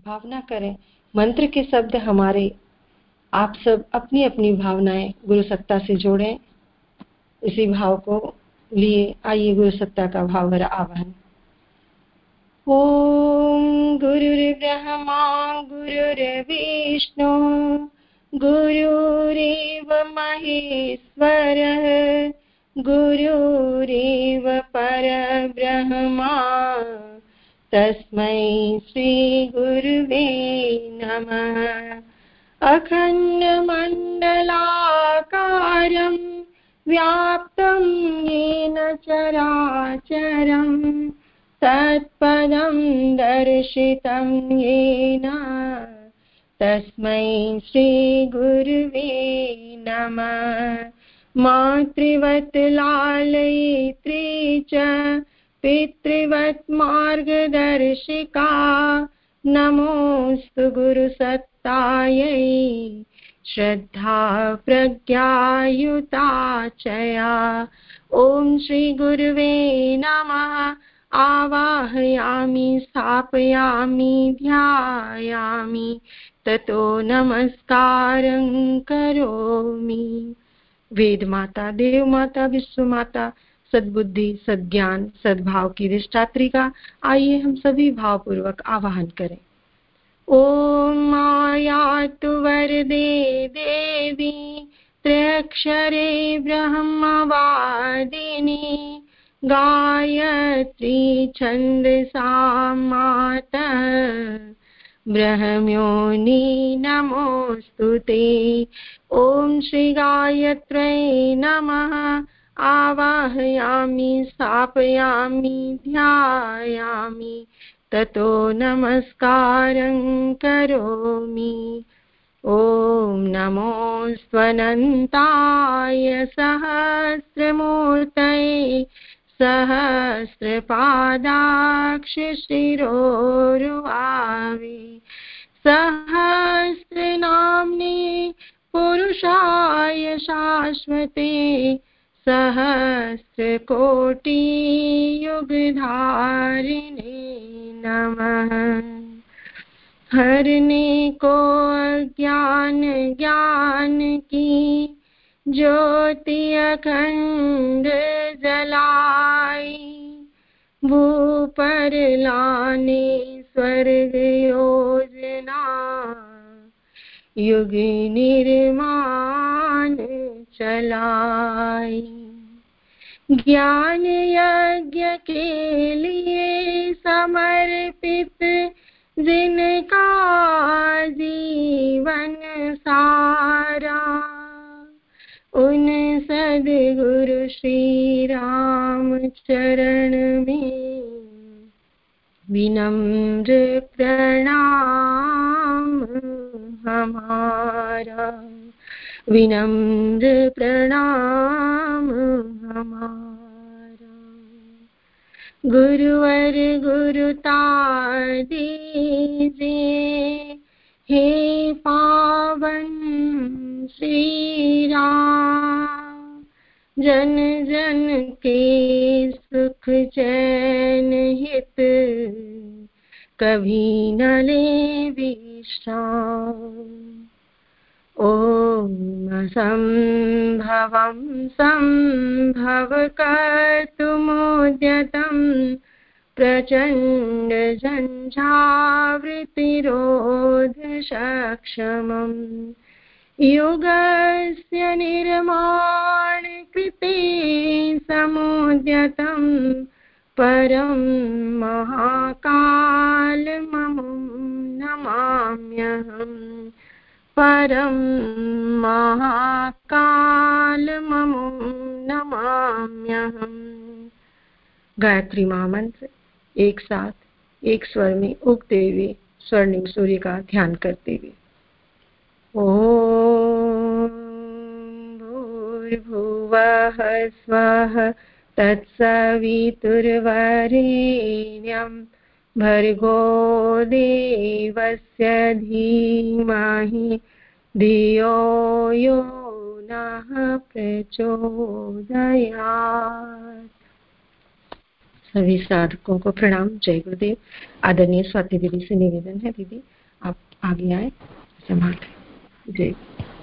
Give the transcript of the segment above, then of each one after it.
भावना करें। मंत्र के शब्द हमारे, आप सब अपनी अपनी भावनाएं गुरु सत्ता से जोड़ें। इसी भाव को लिए आइए गुरु सत्ता का भाव भरा आवाहन। ओम गुरुर्ब्रह्मा गुरुर्विष्णु गुरुरेव महेश्वरः गुरुरेव परब्रह्मा तस्मै श्री गुरुवे नमः। अखण्डमण्डलाकारं व्याप्तं येन चराचरं तत्पदं दर्शितं येन तस्मै श्रीगुरुवे नमः। मातृवत् लालयित्री च पितृवत् मार्गदर्शिका नमोऽस्तु गुरुसत्तायै श्रद्धा प्रज्ञायुता चया। ॐ श्री गुरुवे नमः। आवाहयामि स्थापयामि ध्यायामि ततो नमस्कारं करोमि। वेद माता, देव माता, विश्व माता, सद्बुद्धि, सद्ज्ञान, सद्भाव की अधिष्ठात्री का आइए हम सभी भावपूर्वक आवाहन करें। ओम मायातु वरदे देवी त्र्यक्षरे ब्रह्मवादिनी गायत्री छन्दसा माता ब्रह्मयोनि नमोस्तुते। ओम श्री गायत्र्यै नमः। आवाहयामि स्थापयामि ध्यायामि ततो नमस्कारं करोमि। ॐ नमोऽस्त्वनन्ताय सहस्रमूर्तये सहस्रपादाक्ष शिरोरुवावे सहस्रनाम्ने पुरुषाय शाश्वते सहस्रकोटियुगधारिणे नमः। हरने को अज्ञान ज्ञान की ज्योति अखंड जलाई भूपर लाने स्वर्ग योजना युग निर्माण चलाई। ज्ञान यज्ञ के लिए समर्पित जिनका जीवन सारा उन सद्गुरु श्री राम चरण में विनम्र प्रणाम हमारा। विनम्र प्रणाम हमारा। गुरुवर गुरुता दीजिए हे पावन श्री राम। जन जन के सुख चैन हित कभी न ले विश्राम। ओम असंभवं संभवकर्तुमुद्यतं प्रचंड झंझावृतिरोधसक्षमम् युगस्य निर्माण कृते समुद्यतं परं महाकालममुं नमाम्यहम्। परं महाकालममुं नमाम्यहम्। गायत्री महामंत्र एक साथ एक स्वर में उगते हुए स्वर्णिम सूर्य का ध्यान करते हुए। ओम भूर्भुवः स्वः तत्सवितुर्वरेण्यं भर्गो देवस्य धीमहि धियो यो नः प्रचोदयात्। सभी साधकों को प्रणाम। जय गुरुदेव। आदरणीय स्वाति दीदी से निवेदन है, दीदी आप आगे आए संभाल। जय।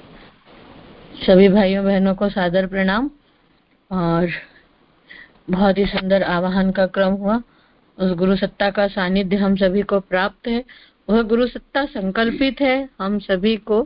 सभी भाइयों बहनों को सादर प्रणाम। और बहुत ही सुंदर आवाहन का क्रम हुआ। उस गुरु सत्ता का सानिध्य हम सभी को प्राप्त है। वह गुरु सत्ता संकल्पित है हम सभी को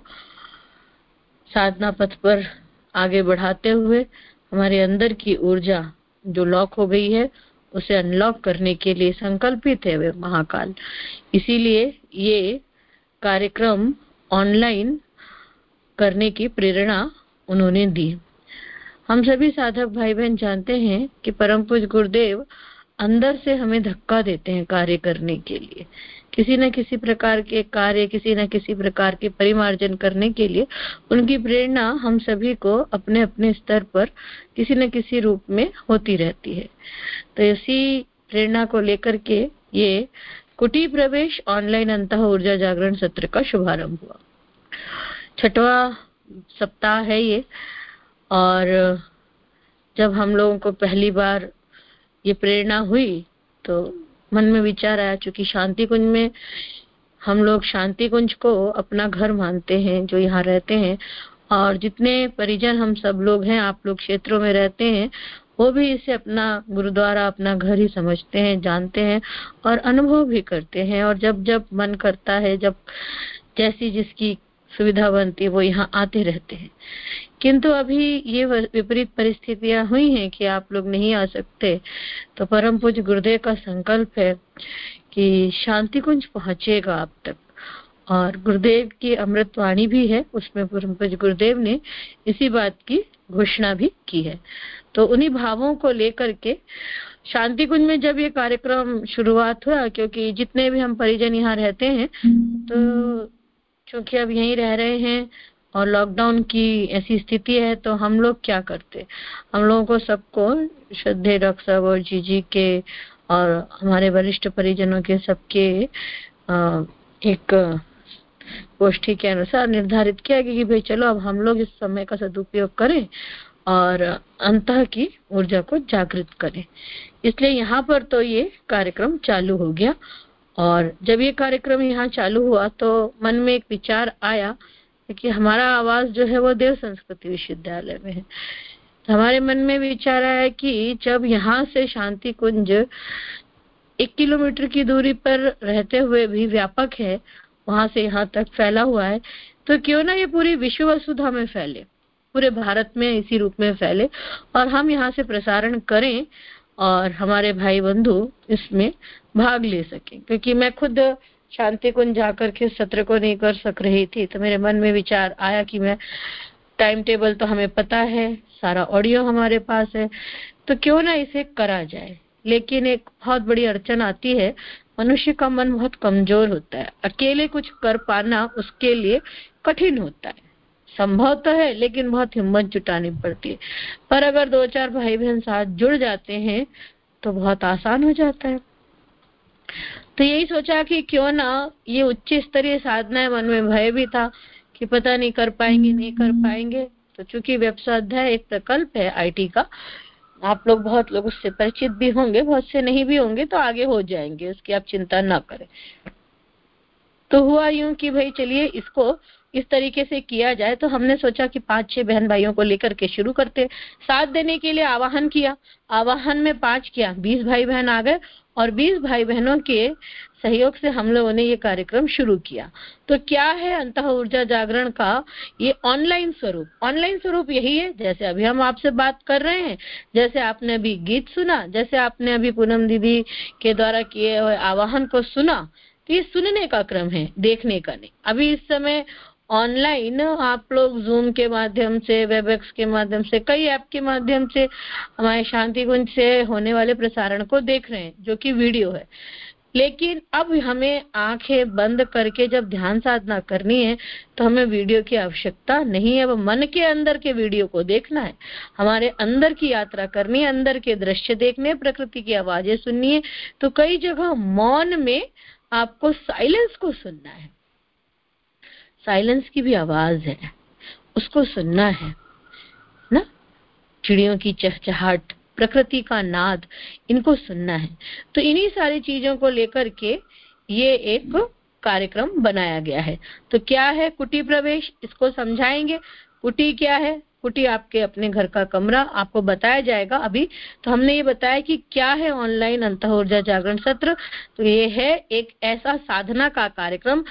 साधना पथ पर आगे बढ़ाते हुए हमारे अंदर की ऊर्जा जो लॉक हो गई है उसे अनलॉक करने के लिए संकल्पित है वे महाकाल। इसीलिए ये कार्यक्रम ऑनलाइन करने की प्रेरणा उन्होंने दी। हम सभी साधक भाई बहन जानते हैं कि परम पूज्य गुरुदेव अंदर से हमें धक्का देते हैं कार्य करने के लिए, किसी न किसी प्रकार के कार्य, किसी न किसी प्रकार के परिमार्जन करने के लिए उनकी प्रेरणा हम सभी को अपने अपने स्तर पर किसी न किसी रूप में होती रहती है। तो इसी प्रेरणा को लेकर के ये कुटी प्रवेश ऑनलाइन अंतः ऊर्जा जागरण सत्र का शुभारंभ हुआ। 6वां सप्ताह है ये। और जब हम लोगों को पहली बार ये प्रेरणा हुई तो मन में विचार आया, चूंकि शांति कुंज में हम लोग शांति कुंज को अपना घर मानते हैं जो यहाँ रहते हैं, और जितने परिजन हम सब लोग हैं, आप लोग क्षेत्रों में रहते हैं, वो भी इसे अपना गुरुद्वारा अपना घर ही समझते हैं, जानते हैं और अनुभव भी करते हैं। और जब जब मन करता है, जब जैसी जिसकी सुविधा बनती है, वो यहाँ आते रहते हैं। किंतु अभी ये विपरीत परिस्थितियां हुई हैं कि आप लोग नहीं आ सकते, तो परम पूज्य गुरुदेव का संकल्प है कि शांति कुंज पहुंचेगा आप तक। और गुरुदेव की अमृत वाणी भी है, उसमें परम पूज्य गुरुदेव ने इसी बात की घोषणा भी की है। तो उन्हीं भावों को लेकर के शांति कुंज में जब ये कार्यक्रम शुरुआत हुआ, क्योंकि जितने भी हम परिजन यहाँ रहते हैं, तो चूंकि अब यहीं रह रहे हैं और लॉकडाउन की ऐसी स्थिति है, तो हम लोग क्या करते, हम लोगों को सबको श्रद्धेय डॉक्टर साहब और जीजी के और हमारे वरिष्ठ परिजनों के सबके एक गोष्ठी के अनुसार निर्धारित किया कि भाई चलो अब हम लोग इस समय का सदुपयोग करें और अंतः की ऊर्जा को जागृत करें। इसलिए यहाँ पर तो ये कार्यक्रम चालू हो गया। और जब ये कार्यक्रम यहाँ चालू हुआ तो मन में एक विचार आया कि हमारा आवास जो है वो देव संस्कृति विश्वविद्यालय में है। हमारे मन में विचार आया कि जब यहाँ से शांति कुंज 1 किलोमीटर की दूरी पर रहते हुए भी व्यापक है, वहां से यहाँ तक फैला हुआ है, तो क्यों ना ये पूरी विश्व वसुधा में फैले, पूरे भारत में इसी रूप में फैले और हम यहाँ से प्रसारण करें और हमारे भाई बंधु इसमें भाग ले सकें। क्योंकि मैं खुद शांति कुंज जाकर के सत्र को नहीं कर सक रही थी, तो मेरे मन में विचार आया कि मैं टाइम टेबल तो हमें पता है, सारा ऑडियो हमारे पास है, तो क्यों ना इसे करा जाए। लेकिन एक बहुत बड़ी अड़चन आती है, मनुष्य का मन बहुत कमजोर होता है, अकेले कुछ कर पाना उसके लिए कठिन होता है। संभव तो है लेकिन बहुत हिम्मत जुटानी पड़ती है, पर अगर 2-4 भाई बहन साथ जुड़ जाते हैं तो बहुत आसान हो जाता है। तो यही सोचा कि क्यों ना ये उच्च स्तरीय साधना है, मन में भय भी था कि पता नहीं कर पाएंगे नहीं कर पाएंगे। तो चूंकि वेब स्वाध्याय एक प्रकल्प है आईटी का, आप लोग बहुत लोग उससे परिचित भी होंगे, बहुत से नहीं भी होंगे, तो आगे हो जाएंगे, उसकी आप चिंता ना करें। तो हुआ यूं कि भाई चलिए इसको इस तरीके से किया जाए। तो हमने सोचा कि 5-6 बहन भाइयों को लेकर के शुरू करते। साथ देने के लिए आवाहन किया, आवाहन में 5 किया, 20 भाई बहन आ गए और 20 भाई बहनों के सहयोग से हम लोगों ने ये कार्यक्रम शुरू किया। तो क्या है अंतः ऊर्जा जागरण का ये ऑनलाइन स्वरूप? ऑनलाइन स्वरूप यही है जैसे अभी हम आपसे बात कर रहे हैं, जैसे आपने अभी गीत सुना, जैसे आपने अभी पूनम दीदी के द्वारा किए हुए आवाहन को सुना, तो ये सुनने का क्रम है, देखने का नहीं। अभी इस समय ऑनलाइन आप लोग जूम के माध्यम से, वेबएक्स के माध्यम से, कई ऐप के माध्यम से हमारे शांति कुंज से होने वाले प्रसारण को देख रहे हैं जो कि वीडियो है। लेकिन अब हमें आंखें बंद करके जब ध्यान साधना करनी है तो हमें वीडियो की आवश्यकता नहीं है। अब मन के अंदर के वीडियो को देखना है, हमारे अंदर की यात्रा करनी है, अंदर के दृश्य देखने, प्रकृति की आवाजें सुननी है। तो कई जगह मौन में आपको साइलेंस को सुनना है, साइलेंस की भी आवाज है, उसको सुनना है ना, चिड़ियों की चहचहाट, प्रकृति का नाद, इनको सुनना है। तो इन्हीं सारी चीजों को लेकर के ये एक कार्यक्रम बनाया गया है। तो क्या है कुटी प्रवेश, इसको समझाएंगे। कुटी क्या है? कुटी आपके अपने घर का कमरा, आपको बताया जाएगा। अभी तो हमने ये बताया कि क्या है ऑनलाइन अंतः ऊर्जा जागरण सत्र। तो ये है एक ऐसा साधना का कार्यक्रम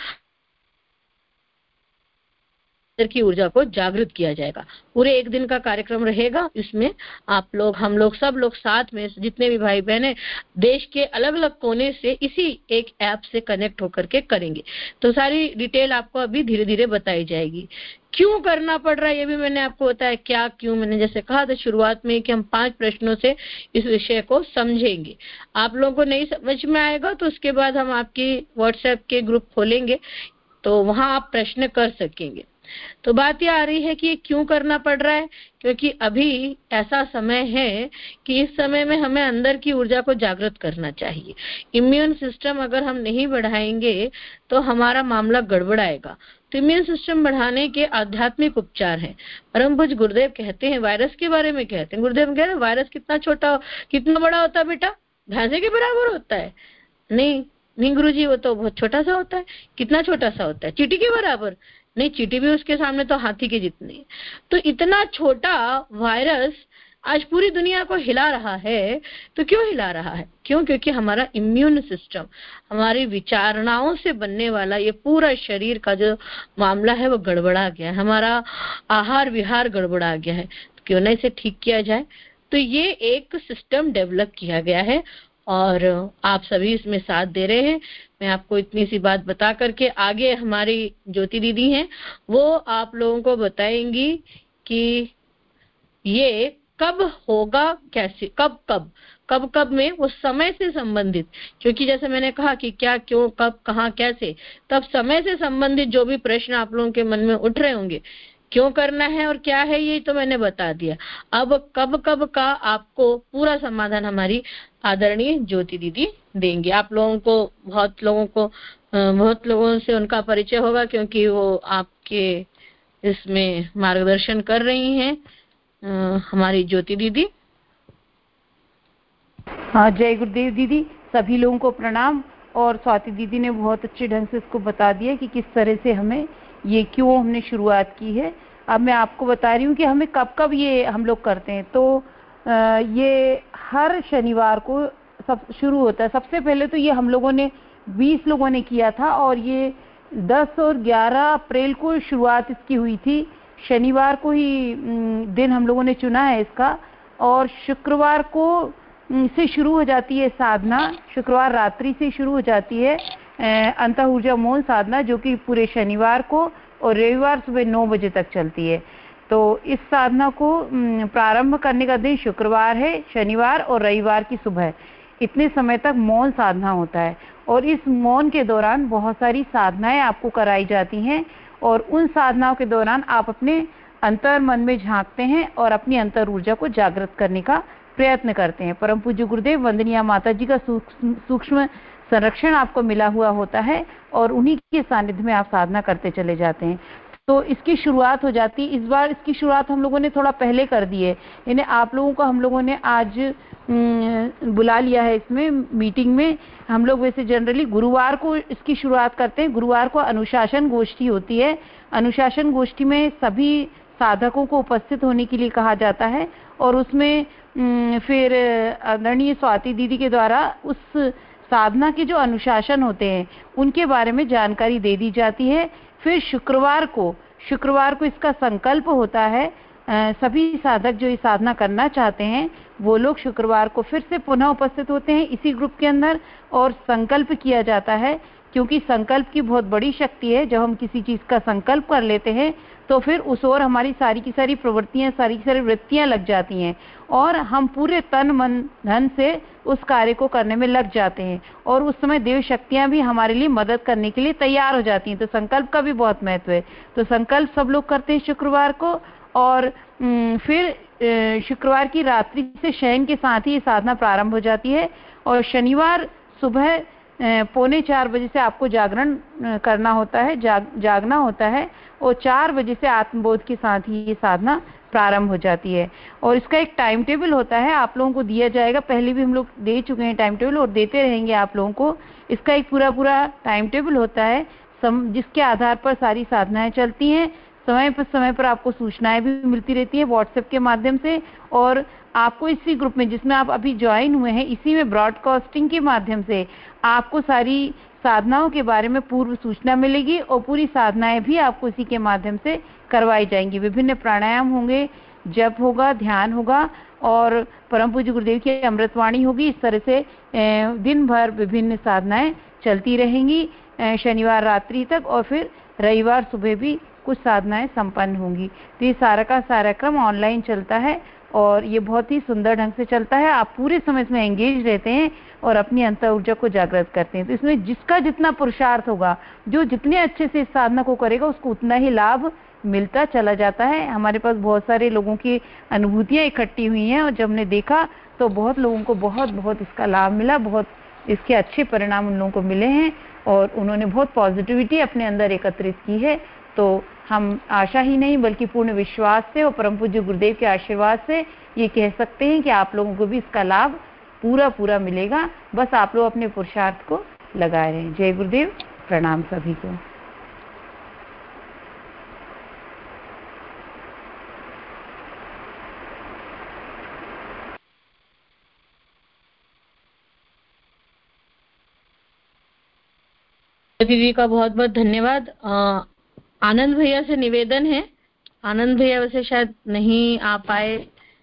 की ऊर्जा को जागृत किया जाएगा। पूरे एक दिन का कार्यक्रम रहेगा। इसमें आप लोग, हम लोग, सब लोग साथ में, जितने भी भाई बहन है देश के अलग अलग कोने से इसी एक ऐप से कनेक्ट होकर के करेंगे। तो सारी डिटेल आपको अभी धीरे धीरे बताई जाएगी। क्यों करना पड़ रहा है ये भी मैंने आपको बताया। क्या क्यों, मैंने जैसे कहा था शुरुआत में कि हम 5 प्रश्नों से इस विषय को समझेंगे। आप लोगों को नहीं समझ में आएगा तो उसके बाद हम आपकी व्हाट्सएप के ग्रुप खोलेंगे, तो वहां आप प्रश्न कर सकेंगे। तो बात ये आ रही है कि ये क्यों करना पड़ रहा है, क्योंकि अभी ऐसा समय है कि इस समय में हमें अंदर की ऊर्जा को जागृत करना चाहिए। इम्यून सिस्टम अगर हम नहीं बढ़ाएंगे तो हमारा मामला गड़बड़ाएगा। तो इम्यून सिस्टम बढ़ाने के आध्यात्मिक उपचार हैं। परम पूज्य गुरुदेव कहते हैं, वायरस के बारे में कहते हैं, गुरुदेव कह रहे हैं वायरस कितना छोटा, कितना बड़ा होता है बेटा? भैंसे के बराबर होता है? नहीं गुरुजी, वो तो बहुत छोटा सा होता है। कितना छोटा सा होता है? चींटी के बराबर? नहीं, चींटी भी उसके सामने तो हाथी के जितनी है। तो इतना छोटा वायरस आज पूरी दुनिया को हिला रहा है। तो क्यों हिला रहा है? क्यों? क्योंकि हमारा इम्यून सिस्टम, हमारी विचारणाओं से बनने वाला ये पूरा शरीर का जो मामला है वो गड़बड़ा गया है। हमारा आहार विहार गड़बड़ा गया है। तो क्यों ना इसे ठीक किया जाए। तो ये एक सिस्टम डेवलप किया गया है और आप सभी इसमें साथ दे रहे हैं। मैं आपको इतनी सी बात बता करके आगे हमारी ज्योति दीदी हैं, वो आप लोगों को बताएंगी कि ये कब होगा, कैसे, कब में, वो समय से संबंधित। क्योंकि जैसे मैंने कहा कि क्या, क्यों, कब, कहाँ, कैसे, तब समय से संबंधित जो भी प्रश्न आप लोगों के मन में उठ रहे होंगे, क्यों करना है और क्या है, ये तो मैंने बता दिया। अब कब का आपको पूरा समाधान हमारी आदरणीय ज्योति दीदी देंगे। आप लोगों को, बहुत लोगों से उनका परिचय होगा क्योंकि वो आपके इसमें मार्गदर्शन कर रही हैं, हमारी ज्योति दीदी। हाँ, जय गुरुदेव दीदी, सभी लोगों को प्रणाम। और स्वाति दीदी ने बहुत अच्छे ढंग से इसको बता दिया कि किस तरह से हमें ये, क्यों हमने शुरुआत की है। अब मैं आपको बता रही हूँ कि हमें कब ये हम लोग करते हैं। तो ये हर शनिवार को सब शुरू होता है। सबसे पहले तो ये हम लोगों ने 20 लोगों ने किया था और ये 10 और 11 अप्रैल को शुरुआत इसकी हुई थी। शनिवार को ही दिन हम लोगों ने चुना है इसका। और शुक्रवार को से शुरू हो जाती है साधना। शुक्रवार रात्रि से शुरू हो जाती है अंतः ऊर्जा मौन साधना, जो कि पूरे शनिवार को और रविवार सुबह 9 बजे तक चलती है। तो इस साधना को प्रारंभ करने का दिन शुक्रवार है, शनिवार और रविवार की सुबह इतने समय तक मौन साधना होता है। और इस मौन के दौरान बहुत सारी साधनाएं आपको कराई जाती हैं और उन साधनाओं के दौरान आप अपने अंतर मन में झांकते हैं और अपनी अंतर ऊर्जा को जागृत करने का प्रयत्न करते हैं। परम पूज्य गुरुदेव वंदनीय माता जी का सूक्ष्म संरक्षण आपको मिला हुआ होता है और उन्हीं के सानिध्य में आप साधना करते चले जाते हैं। तो इसकी शुरुआत हो जाती है। इस बार इसकी शुरुआत हम लोगों ने थोड़ा पहले कर दी है। इन्हें आप लोगों को हम लोगों ने आज बुला लिया है इसमें मीटिंग में। हम लोग वैसे जनरली गुरुवार को इसकी शुरुआत करते हैं। गुरुवार को अनुशासन गोष्ठी होती है। अनुशासन गोष्ठी में सभी साधकों को उपस्थित होने के लिए कहा जाता है और उसमें फिर आदरणीय स्वाति दीदी के द्वारा उस साधना के जो अनुशासन होते हैं उनके बारे में जानकारी दे दी जाती है। फिर शुक्रवार को इसका संकल्प होता है। सभी साधक जो ये साधना करना चाहते हैं वो लोग शुक्रवार को फिर से पुनः उपस्थित होते हैं इसी ग्रुप के अंदर और संकल्प किया जाता है। क्योंकि संकल्प की बहुत बड़ी शक्ति है। जब हम किसी चीज का संकल्प कर लेते हैं तो फिर उस ओर हमारी सारी की सारी प्रवृत्तियां, सारी की सारी वृत्तियां लग जाती हैं और हम पूरे तन मन धन से उस कार्य को करने में लग जाते हैं और उस समय देव शक्तियां भी हमारे लिए मदद करने के लिए तैयार हो जाती हैं। तो संकल्प का भी बहुत महत्व है। तो संकल्प सब लोग करते हैं शुक्रवार को और फिर शुक्रवार की रात्रि से शयन के साथ ही ये साधना प्रारंभ हो जाती है और शनिवार सुबह 3:45 बजे से आपको जागरण करना होता है, जागना होता है और 4 बजे से आत्मबोध के साथ ही ये साधना प्रारंभ हो जाती है। और इसका एक टाइम टेबल होता है, आप लोगों को दिया जाएगा, पहले भी हम लोग दे चुके हैं टाइम टेबल और देते रहेंगे आप लोगों को। इसका एक पूरा टाइम टेबल होता है जिसके आधार पर सारी साधनाएं चलती हैं। समय पर आपको सूचनाएं भी मिलती रहती है व्हाट्सएप के माध्यम से, और आपको इसी ग्रुप में जिसमें आप अभी ज्वाइन हुए हैं, इसी में ब्रॉडकास्टिंग के माध्यम से आपको सारी साधनाओं के बारे में पूर्व सूचना मिलेगी और पूरी साधनाएं भी आपको इसी के माध्यम से करवाई जाएंगी। विभिन्न प्राणायाम होंगे, जप होगा, ध्यान होगा और परम पूज्य गुरुदेव की अमृतवाणी होगी। इस तरह से दिन भर विभिन्न साधनाएं चलती रहेंगी शनिवार रात्रि तक, और फिर रविवार सुबह भी कुछ साधनाएं संपन्न होंगी। तो ये सारा का सारा क्रम ऑनलाइन चलता है और ये बहुत ही सुंदर ढंग से चलता है। आप पूरे समय इसमें एंगेज रहते हैं और अपनी अंतर ऊर्जा को जागृत करते हैं। तो इसमें जिसका जितना पुरुषार्थ होगा, जो जितने अच्छे से इस साधना को करेगा, उसको उतना ही लाभ मिलता चला जाता है। हमारे पास बहुत सारे लोगों की अनुभूतियां इकट्ठी हुई हैं और जब हमने देखा तो बहुत लोगों को बहुत इसका लाभ मिला, बहुत इसके अच्छे परिणाम उन लोगों को मिले हैं और उन्होंने बहुत पॉजिटिविटी अपने अंदर एकत्रित की है। तो हम आशा ही नहीं बल्कि पूर्ण विश्वास से और परम पूज्य गुरुदेव के आशीर्वाद से ये कह सकते हैं कि आप लोगों को भी इसका लाभ पूरा मिलेगा। बस आप लोग अपने पुरुषार्थ को लगाए रहें। जय गुरुदेव, प्रणाम सभी को। दीदी का बहुत बहुत धन्यवाद। आनंद भैया से निवेदन है, आनंद भैया वैसे शायद नहीं आ पाए,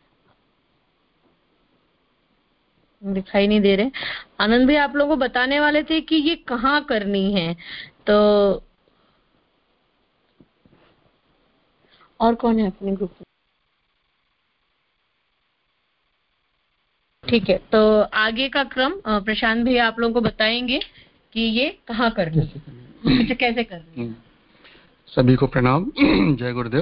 दिखाई नहीं दे रहे। आनंद भैया आप लोगों को बताने वाले थे कि ये कहाँ करनी है, तो और कौन है अपने ग्रुप में? ठीक है, तो आगे का क्रम प्रशांत भैया आप लोगों को बताएंगे कि ये कहाँ करनी है, अच्छा कैसे करनी है। सभी को प्रणाम। जय गुरुदेव।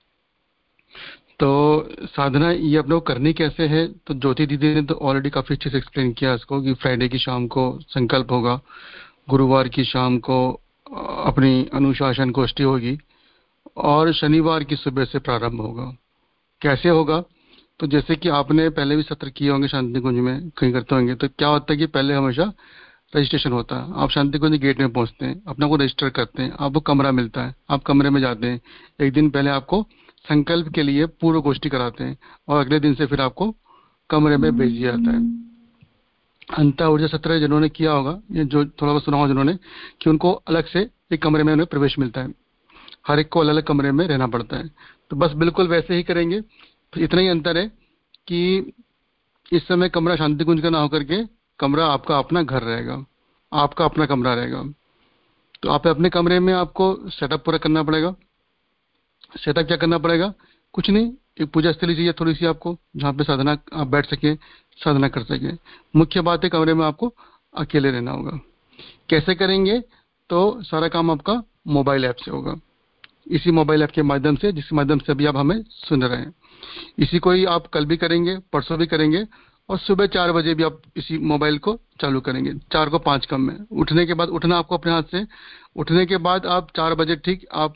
तो साधना ये आप लोग करनी कैसे है, तो ज्योति दीदी ने तो ऑलरेडी काफी अच्छे से एक्सप्लेन किया इसको कि फ्राइडे की शाम को संकल्प होगा, गुरुवार की शाम को अपनी अनुशासन गोष्ठी होगी और शनिवार की सुबह से प्रारंभ होगा। कैसे होगा, तो जैसे कि आपने पहले भी सत्र किए होंगे शांति कुंज में, कहीं करते होंगे, तो क्या होता है कि पहले हमेशा रजिस्ट्रेशन होता है। आप शांति कुंज गेट में पहुंचते हैं, अपना को रजिस्टर करते हैं, आपको कमरा मिलता है, आप कमरे में जाते हैं। एक दिन पहले आपको संकल्प के लिए पूर्व गोष्ठी कराते हैं और अगले दिन से फिर आपको कमरे में भेज दिया जाता है। अंतर ऊर्जा सत्र जिन्होंने किया होगा, ये जो थोड़ा बहुत सुना होगा जिन्होंने, कि उनको अलग से एक कमरे में उन्हें प्रवेश मिलता है, हर एक को अलग अलग कमरे में रहना पड़ता है। तो बस बिल्कुल वैसे ही करेंगे। इतना ही अंतर है कि इस समय कमरा शांति कुंज का ना होकर के कमरा आपका अपना घर रहेगा, आपका अपना कमरा रहेगा। तो आप अपने कमरे में आपको सेटअप पूरा करना पड़ेगा। सेटअप क्या करना पड़ेगा, कुछ नहीं, एक पूजा स्थली चाहिए थोड़ी सी आपको, जहाँ पे साधना आप बैठ सके, साधना कर सके। मुख्य बात है कमरे में आपको अकेले रहना होगा। कैसे करेंगे, तो सारा काम आपका मोबाइल ऐप से होगा, इसी मोबाइल ऐप के माध्यम से, जिस माध्यम से अभी आप हमें सुन रहे हैं। इसी को ही आप कल भी करेंगे, परसों भी करेंगे और सुबह 4 बजे भी आप इसी मोबाइल को चालू करेंगे। 4 को 5 कम में उठने के बाद, उठना आपको अपने हाथ से, उठने के बाद आप 4 बजे ठीक आप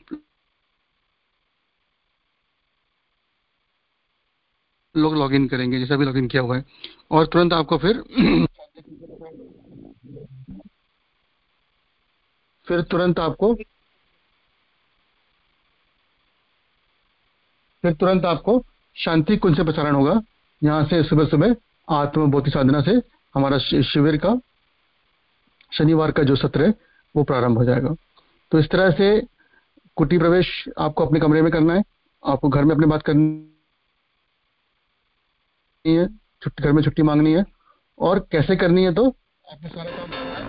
लोग लॉगिन करेंगे जैसा भी लॉगिन किया हुआ है, और तुरंत आपको फिर तुरंत आपको शांति कुंज से प्रसारण होगा। यहाँ से सुबह सुबह आत्मबोधि साधना से हमारा शिविर का शनिवार का जो सत्र है वो प्रारंभ हो जाएगा। तो इस तरह से कुटी प्रवेश आपको अपने कमरे में करना है, आपको घर में अपने बात करनी है, घर में छुट्टी मांगनी है। और कैसे करनी है, तो आपने सारा काम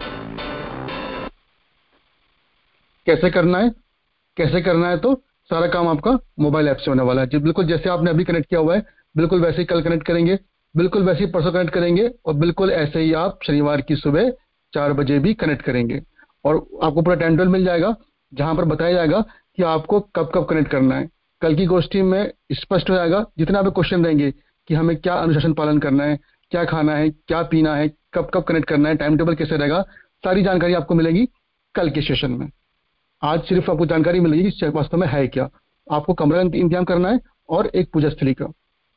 कैसे करना है, तो सारा काम आपका मोबाइल ऐप से होने वाला है। जी बिल्कुल, जैसे आपने अभी कनेक्ट किया हुआ है बिल्कुल वैसे ही कल कनेक्ट करेंगे, बिल्कुल वैसे ही परसों कनेक्ट करेंगे और बिल्कुल ऐसे ही आप शनिवार की सुबह 4 बजे भी कनेक्ट करेंगे। और आपको पूरा टाइम टेबल मिल जाएगा जहां पर बताया जाएगा कि आपको कब कब कनेक्ट करना है। कल की गोष्ठी में स्पष्ट हो जाएगा, जितना भी क्वेश्चन रहेंगे कि हमें क्या अनुशासन पालन करना है, क्या खाना है, क्या पीना है, कब कब कनेक्ट करना है, टाइम टेबल कैसे रहेगा, सारी जानकारी आपको मिलेगी कल के सेशन में। आज सिर्फ आपको जानकारी मिलेगी कि वास्तव में है क्या। आपको कमरा इंतजाम करना है और एक पूजा स्थली का।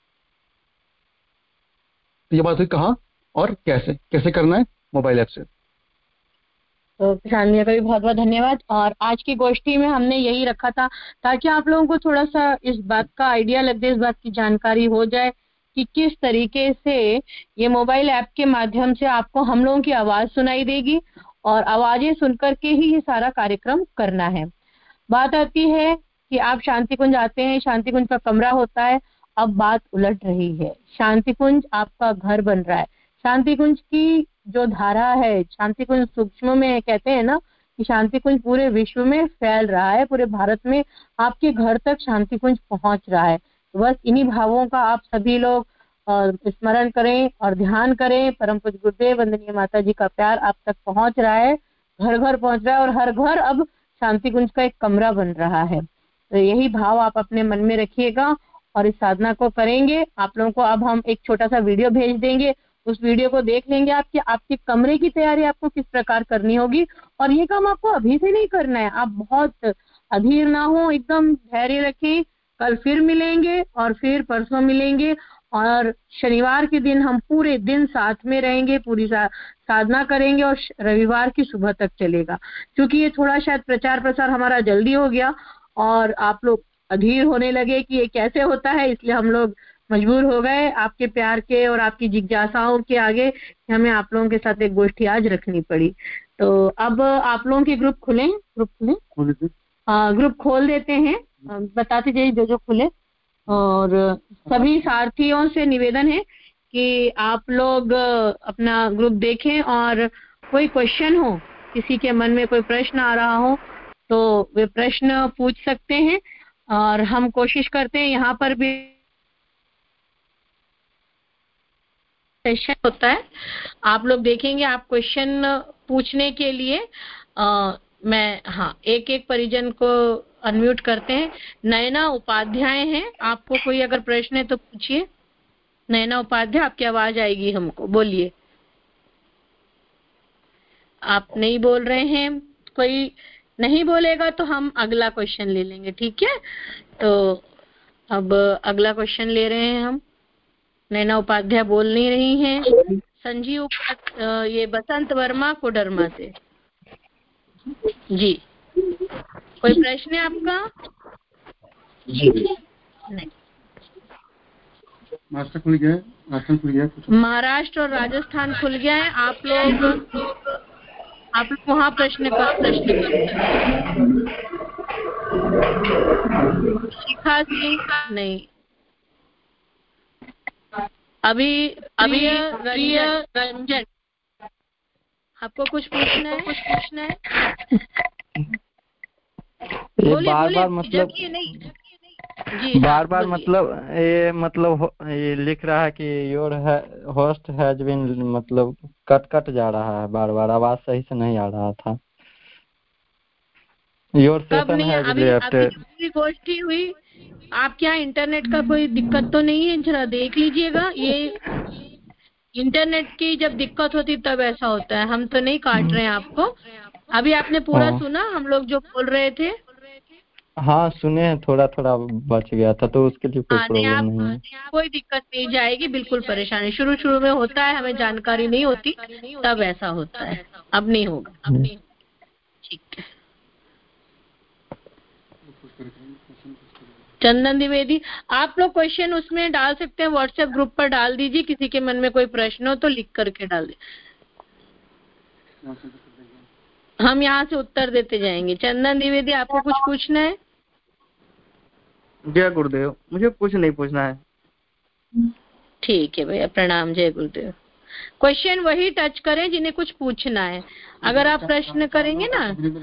तो ये बात हुई कहाँ और कैसे कैसे करना है मोबाइल ऐप से। तो किसान भैया का भी बहुत बहुत धन्यवाद। और आज की गोष्ठी में हमने यही रखा था ताकि आप लोगों को थोड़ा सा इस बात का आइडिया लग जाए, इस बात की जानकारी हो जाए कि किस तरीके से ये मोबाइल ऐप के माध्यम से आपको हम लोगों की आवाज सुनाई देगी और आवाजें सुनकर के ही ये सारा कार्यक्रम करना है। बात आती है कि आप शांति कुंज आते हैं, शांति कुंज का कमरा होता है। अब बात उलट रही है, शांति कुंज आपका घर बन रहा है। शांति कुंज की जो धारा है, शांति कुंज सूक्ष्म में कहते हैं ना कि शांति कुंज पूरे विश्व में फैल रहा है, पूरे भारत में आपके घर तक शांति कुंज पहुंच रहा है। तो बस इन्हीं भावों का आप सभी लोग स्मरण करें और ध्यान करें। परम पूज्य गुरुदेव वंदनीय माता जी का प्यार आप तक पहुंच रहा है, घर घर पहुंच रहा है और हर घर अब शांति कुंज का एक कमरा बन रहा है। तो यही भाव आप अपने मन में रखिएगा और इस साधना को करेंगे। आप लोगों को अब हम एक छोटा सा वीडियो भेज देंगे, उस वीडियो को देख लेंगे आप कि आपके कमरे की तैयारी आपको किस प्रकार करनी होगी। और ये काम आपको अभी से नहीं करना है, आप बहुत अधीर ना हो, एकदम धैर्य रखें। कल फिर मिलेंगे और फिर परसों मिलेंगे और शनिवार के दिन हम पूरे दिन साथ में रहेंगे, पूरी साधना करेंगे और रविवार की सुबह तक चलेगा। क्योंकि ये थोड़ा शायद प्रचार प्रसार हमारा जल्दी हो गया और आप लोग अधीर होने लगे कि ये कैसे होता है, इसलिए हम लोग मजबूर हो गए आपके प्यार के और आपकी जिज्ञासाओं के आगे कि हमें आप लोगों के साथ एक गोष्ठी आज रखनी पड़ी। तो अब आप लोगों के ग्रुप खुले, ग्रुप खोल देते हैं, बताते जाइए जो जो खुले। और सभी साथियों से निवेदन है कि आप लोग अपना ग्रुप देखें और कोई क्वेश्चन हो, किसी के मन में कोई प्रश्न आ रहा हो तो वे प्रश्न पूछ सकते हैं। और हम कोशिश करते हैं यहाँ पर भी सेशन होता है, आप लोग देखेंगे। आप क्वेश्चन पूछने के लिए मैं एक एक परिजन को अनम्यूट करते हैं। नयना उपाध्याय हैं, आपको कोई अगर प्रश्न है तो पूछिए। नयना उपाध्याय, आपकी आवाज आएगी हमको, बोलिए। आप नहीं बोल रहे हैं, कोई नहीं बोलेगा तो हम अगला क्वेश्चन ले लेंगे, ठीक है। तो अब अगला क्वेश्चन ले रहे हैं हम। नैना उपाध्याय बोल नहीं रही हैं। संजीव ये बसंत वर्मा कोडरमा से जी, कोई प्रश्न है आपका? जी नहीं, महाराष्ट्र खुल गया है, राजस्थान खुल गया है, महाराष्ट्र और राजस्थान खुल गया है। आप लोग वहाँ प्रश्न कर शिखा सिंह नहीं, अभी रंजन, आपको कुछ पूछना है? ये बार बार मतलब जी बार बार मतलब ये लिख रहा है कि योर होस्ट हैज बीन, मतलब कट जा रहा है, बार बार आवाज सही से नहीं आ रहा था। Your session has left. अभी गोष्ठी हुई, आपके यहाँ इंटरनेट का कोई दिक्कत तो नहीं है? जरा देख लीजिएगा। ये इंटरनेट की जब दिक्कत होती तब ऐसा होता है। हम तो नहीं काट रहे हैं आपको। अभी आपने पूरा सुना हम लोग जो बोल रहे थे? हाँ सुने हैं, थोड़ा थोड़ा बच गया था तो उसके लिए कोई प्रॉब्लम नहीं है। कोई दिक्कत नहीं जाएगी, बिल्कुल परेशानी शुरू में होता है, हमें जानकारी नहीं होती तब ऐसा होता है, अब नहीं होगा। ठीक है। चंदन द्विवेदी, आप लोग क्वेश्चन उसमें डाल सकते हैं, व्हाट्सएप ग्रुप पर डाल दीजिए। किसी के मन में कोई प्रश्न हो तो लिख करके डाल दे, हम यहाँ से उत्तर देते जाएंगे। चंदन द्विवेदी, आपको कुछ पूछना है? जय गुरुदेव, मुझे कुछ नहीं पूछना है। ठीक है भैया, प्रणाम, जय गुरुदेव। क्वेश्चन वही टच करें जिन्हें कुछ पूछना है। अगर आप प्रश्न करेंगे ना,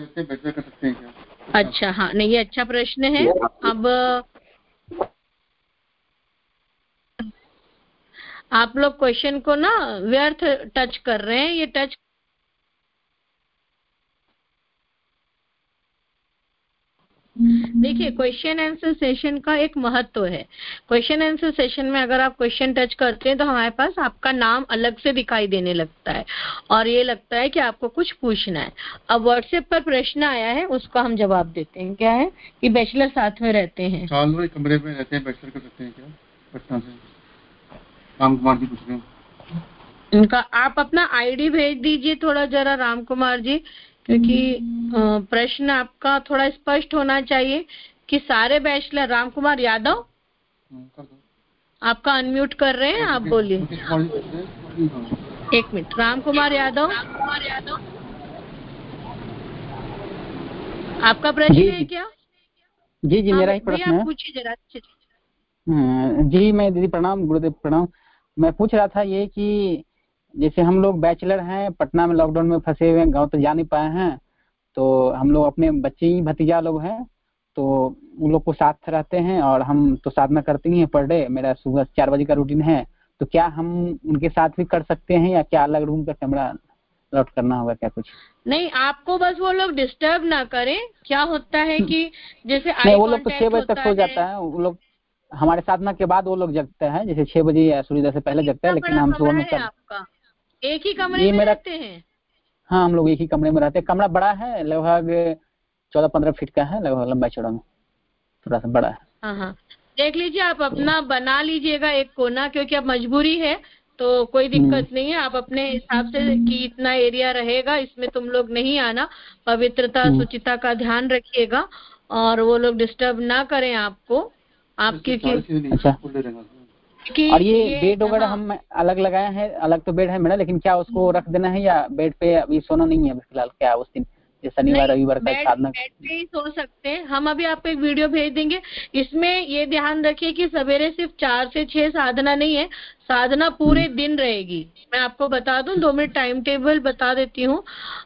अच्छा हाँ, नहीं ये अच्छा प्रश्न है। अब आप लोग क्वेश्चन को ना व्यर्थ टच कर रहे हैं, ये टच देखिए, क्वेश्चन आंसर सेशन का एक महत्व है। क्वेश्चन आंसर सेशन में अगर आप क्वेश्चन टच करते हैं तो हमारे पास आपका नाम अलग से दिखाई देने लगता है और ये लगता है कि आपको कुछ पूछना है। अब व्हाट्सएप पर प्रश्न आया है, उसका हम जवाब देते हैं। क्या है कि बैचलर साथ में रहते हैं, कमरे में रहते हैं, बैचलर कर सकते हैं क्या पटना से? राम कुमार जी पूछ रहे हैं इनका। आप अपना आईडी भेज दीजिए थोड़ा जरा राम कुमार जी, क्योंकि प्रश्न आपका थोड़ा स्पष्ट होना चाहिए कि सारे बैचलर। राम कुमार यादव, आपका अनम्यूट कर रहे हैं, आप बोलिए। एक मिनट, राम कुमार यादव, आपका प्रश्न है क्या? जी जी, मेरा ही प्रश्न है। पूछिए जरा। जी, मैं दीदी प्रणाम, गुरुदेव प्रणाम। मैं पूछ रहा था ये कि जैसे हम लोग बैचलर हैं, पटना में लॉकडाउन में फंसे हुए हैं, गांव तो जा नहीं पाए हैं, तो हम लोग अपने बच्चे ही भतीजा लोग हैं, तो उन लोग को साथ रहते हैं और हम तो साधना करते ही हैं पर डे। मेरा सुबह 4 बजे का रूटीन है, तो क्या हम उनके साथ भी कर सकते हैं या क्या अलग रूम का कमरा अलॉट करना होगा क्या? कुछ नहीं, आपको बस वो लोग डिस्टर्ब ना करें। क्या होता है कि जैसे नहीं, वो लोग तो 6 बजे तक सो जाता है। वो लोग हमारे साधना के बाद वो लोग जगते हैं, जैसे 6 बजे या सूर्योदय से पहले जगता है, लेकिन हम सुबह में तब। आपका एक ही कमरे में रहते हैं? हाँ, हम लोग एक ही कमरे में रहते हैं। कमरा बड़ा है, लगभग 14-15 फीट का है, लगभग लंबा चौड़ा में, थोड़ा सा बड़ा है। हाँ, देख लीजिए, आप अपना बना लीजिएगा एक कोना, क्योंकि अब मजबूरी है तो कोई दिक्कत नहीं है। आप अपने हिसाब से कि इतना एरिया रहेगा, इसमें तुम लोग नहीं आना, पवित्रता शुचिता का ध्यान रखिएगा और वो लोग डिस्टर्ब ना करें आपको। आपकी अच्छा, और ये बेड वगैरह हम अलग लगाए हैं, अलग तो बेड है मेरा, लेकिन क्या उसको रख देना है या बेड पे अभी सोना नहीं है फिलहाल? क्या उस दिन शनिवार रविवार का साधना बेड पे ही सो सकते हैं। हम अभी आपको एक वीडियो भेज देंगे। इसमें ये ध्यान रखिए कि सवेरे सिर्फ 4 से 6 साधना नहीं है, साधना पूरे दिन रहेगी। मैं आपको बता दूं, 2 मिनट टाइम टेबल बता देती हूँ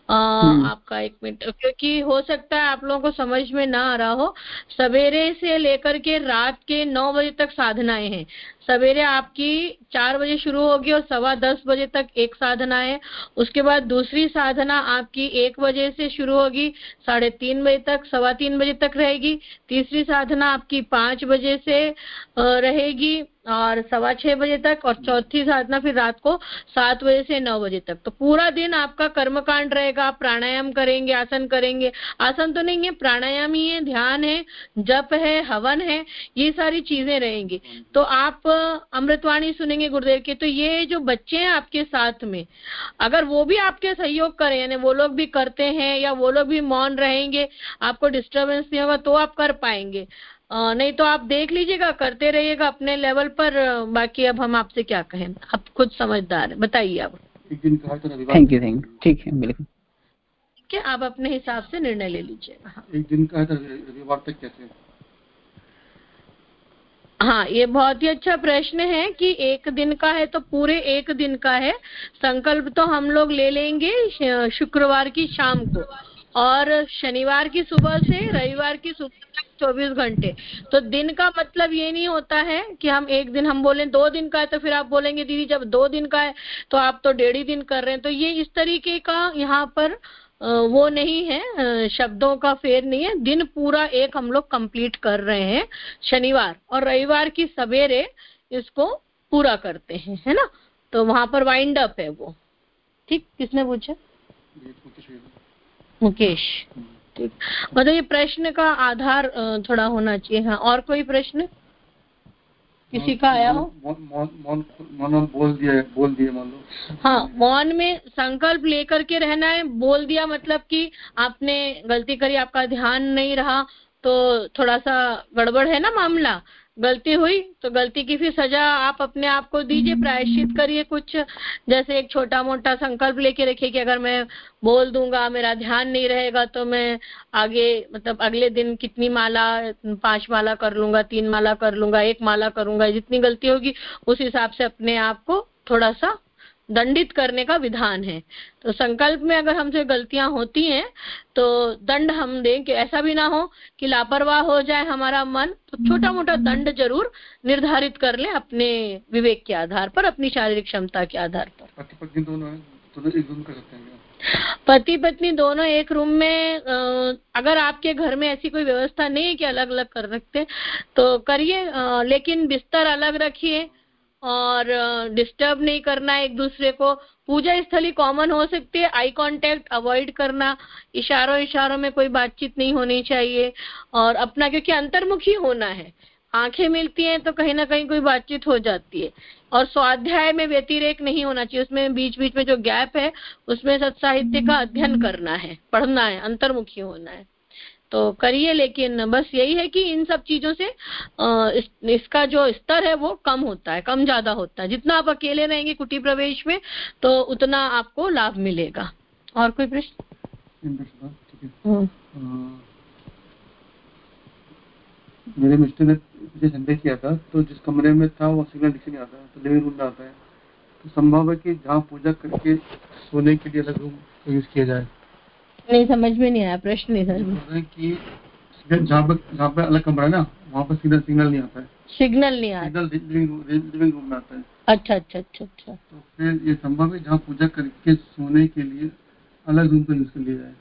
आपका। 1 मिनट, क्योंकि हो सकता है आप लोगों को समझ में ना आ रहा हो। सवेरे से लेकर के रात के 9 बजे तक साधनाएं हैं। सवेरे आपकी 4 बजे शुरू होगी और 10:15 बजे तक एक साधना है। उसके बाद दूसरी साधना आपकी 1 बजे से शुरू होगी, 3:30 बजे तक, 3:15 बजे तक रहेगी। तीसरी साधना आपकी 5 बजे से रहेगी और 6:15 बजे तक, और चौथी साधना फिर रात को 7 बजे से 9 बजे तक। तो पूरा दिन आपका कर्मकांड रहेगा। आप प्राणायाम करेंगे, आसन करेंगे। आसन तो नहीं है, प्राणायाम ही है, ध्यान है, जप है, हवन है, ये सारी चीजें रहेंगी। तो आप अमृतवाणी सुनेंगे गुरुदेव के। तो ये जो बच्चे हैं आपके साथ में, अगर वो भी आपके सहयोग करें, यानी वो लोग भी करते हैं या वो लोग भी मौन रहेंगे, आपको डिस्टर्बेंस नहीं होगा, तो आप कर पाएंगे। नहीं तो आप देख लीजिएगा, करते रहिएगा अपने लेवल पर। बाकी अब हम आपसे क्या कहें, आप खुद समझदार हैं, बताइए आप। थैंक यू, ठीक है, बिल्कुल ठीक है, आप अपने हिसाब से निर्णय ले लीजिएगा। एक दिन का है तो रविवार तक कैसे? हाँ, ये बहुत ही अच्छा प्रश्न है कि एक दिन का है तो पूरे एक दिन का है। संकल्प तो हम लोग ले लेंगे शुक्रवार की शाम को, और शनिवार की सुबह से रविवार की सुबह तक 24 घंटे। तो दिन का मतलब ये नहीं होता है कि हम एक दिन, हम बोलें 2 दिन का है तो फिर आप बोलेंगे दीदी जब 2 दिन का है तो आप तो 1.5 दिन कर रहे हैं। तो ये इस तरीके का यहाँ पर वो नहीं है, शब्दों का फेर नहीं है। दिन पूरा एक हम लोग कंप्लीट कर रहे हैं, शनिवार और रविवार की सवेरे इसको पूरा करते हैं, है ना। तो वहां पर वाइंड अप है वो। ठीक, किसने पूछा? मुकेश। ठीक, मतलब ये प्रश्न का आधार थोड़ा होना चाहिए। हाँ, और कोई प्रश्न किसी का आया हो? मौन बोल दिया मान लो। हाँ, मौन में संकल्प लेकर के रहना है। बोल दिया मतलब कि आपने गलती करी, आपका ध्यान नहीं रहा, तो थोड़ा सा गड़बड़ है ना मामला। गलती हुई तो गलती की फिर सजा आप अपने आप को दीजिए, प्रायश्चित करिए कुछ। जैसे एक छोटा मोटा संकल्प लेके रखिए कि अगर मैं बोल दूंगा, मेरा ध्यान नहीं रहेगा, तो मैं आगे मतलब अगले दिन कितनी माला, 5 माला कर लूंगा, 3 माला कर लूंगा, 1 माला करूंगा। जितनी गलती होगी उस हिसाब से अपने आप को थोड़ा सा दंडित करने का विधान है। तो संकल्प में अगर हमसे गलतियां होती हैं तो दंड हम दें, कि ऐसा भी ना हो कि लापरवाह हो जाए हमारा मन। तो छोटा मोटा दंड जरूर निर्धारित कर ले अपने विवेक के आधार पर, अपनी शारीरिक क्षमता के आधार पर। दोनों एक दिन कर सकते हैं। पति पत्नी दोनों एक रूम में, अगर आपके घर में ऐसी कोई व्यवस्था नहीं है कि अलग अलग कर रखते तो करिए, लेकिन बिस्तर अलग रखिए और डिस्टर्ब नहीं करना एक दूसरे को। पूजा स्थली कॉमन हो सकती है, आई कांटेक्ट अवॉइड करना, इशारों में कोई बातचीत नहीं होनी चाहिए। और अपना, क्योंकि अंतर्मुखी होना है, आंखें मिलती हैं तो कहीं ना कहीं कोई बातचीत हो जाती है। और स्वाध्याय में व्यतिरेक नहीं होना चाहिए, उसमें बीच बीच में जो गैप है उसमें सत्साहित्य का अध्ययन करना है, पढ़ना है, अंतर्मुखी होना है। तो करिए, लेकिन बस यही है कि इन सब चीजों से इसका जो स्तर है वो कम होता है, कम ज्यादा होता है। जितना आप अकेले रहेंगे कुटी प्रवेश में तो उतना आपको लाभ मिलेगा। और कोई प्रश्न? मेरे मिस्टर ने मुझे संदेह किया था, तो जिस कमरे में था वो सिग्नल नीचे नहीं आता है, तो लिविंग रूम में आता है। तो संभव है कि जहाँ पूजा करके सोने के लिए अलग रूम यूज किया जाए। नहीं, समझ में नहीं आया प्रश्न। नहीं समझ में कि जहाँ पे अलग कमरा है ना, वहाँ पर सिग्नल नहीं आता है। सिग्नल नहीं आता, लिविंग रूम में आता है। अच्छा। तो फिर ये संभव है जहाँ पूजा करके सोने के लिए अलग रूम का यूज कर लिया जाए,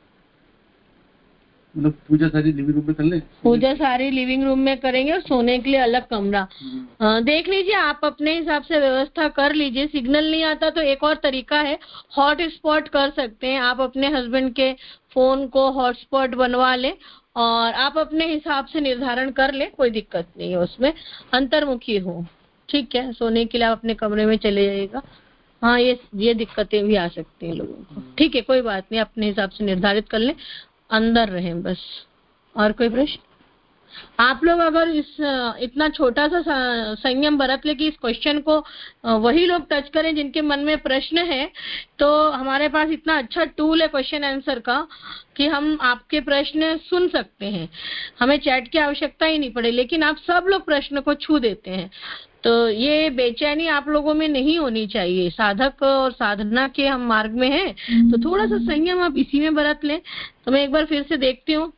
मतलब पूजा सारी लिविंग रूम में कर ले। पूजा सारी लिविंग रूम में करेंगे और सोने के लिए अलग कमरा। देख लीजिए, आप अपने हिसाब से व्यवस्था कर लीजिए। सिग्नल नहीं आता तो एक और तरीका है, हॉटस्पॉट कर सकते हैं। आप अपने हस्बैंड के फोन को हॉटस्पॉट बनवा लें और आप अपने हिसाब से निर्धारण कर ले, कोई दिक्कत नहीं है उसमें, अंतर्मुखी हो। ठीक है, सोने के लिए आप अपने कमरे में चले जाइएगा। हाँ, ये दिक्कतें भी आ सकती हैं लोगों को। ठीक है, कोई बात नहीं, अपने हिसाब से निर्धारित कर लें, अंदर रहें बस। और कोई प्रश्न? आप लोग अगर इतना छोटा सा संयम बरत ले कि इस क्वेश्चन को वही लोग टच करें जिनके मन में प्रश्न है, तो हमारे पास इतना अच्छा टूल है क्वेश्चन आंसर का कि हम आपके प्रश्न सुन सकते हैं, हमें चैट की आवश्यकता ही नहीं पड़े। लेकिन आप सब लोग प्रश्न को छू देते हैं, तो ये बेचैनी आप लोगों में नहीं होनी चाहिए। साधक और साधना के हम मार्ग में हैं, तो थोड़ा सा संयम आप इसी में बरत लें। तो मैं एक बार फिर से देखती हूँ।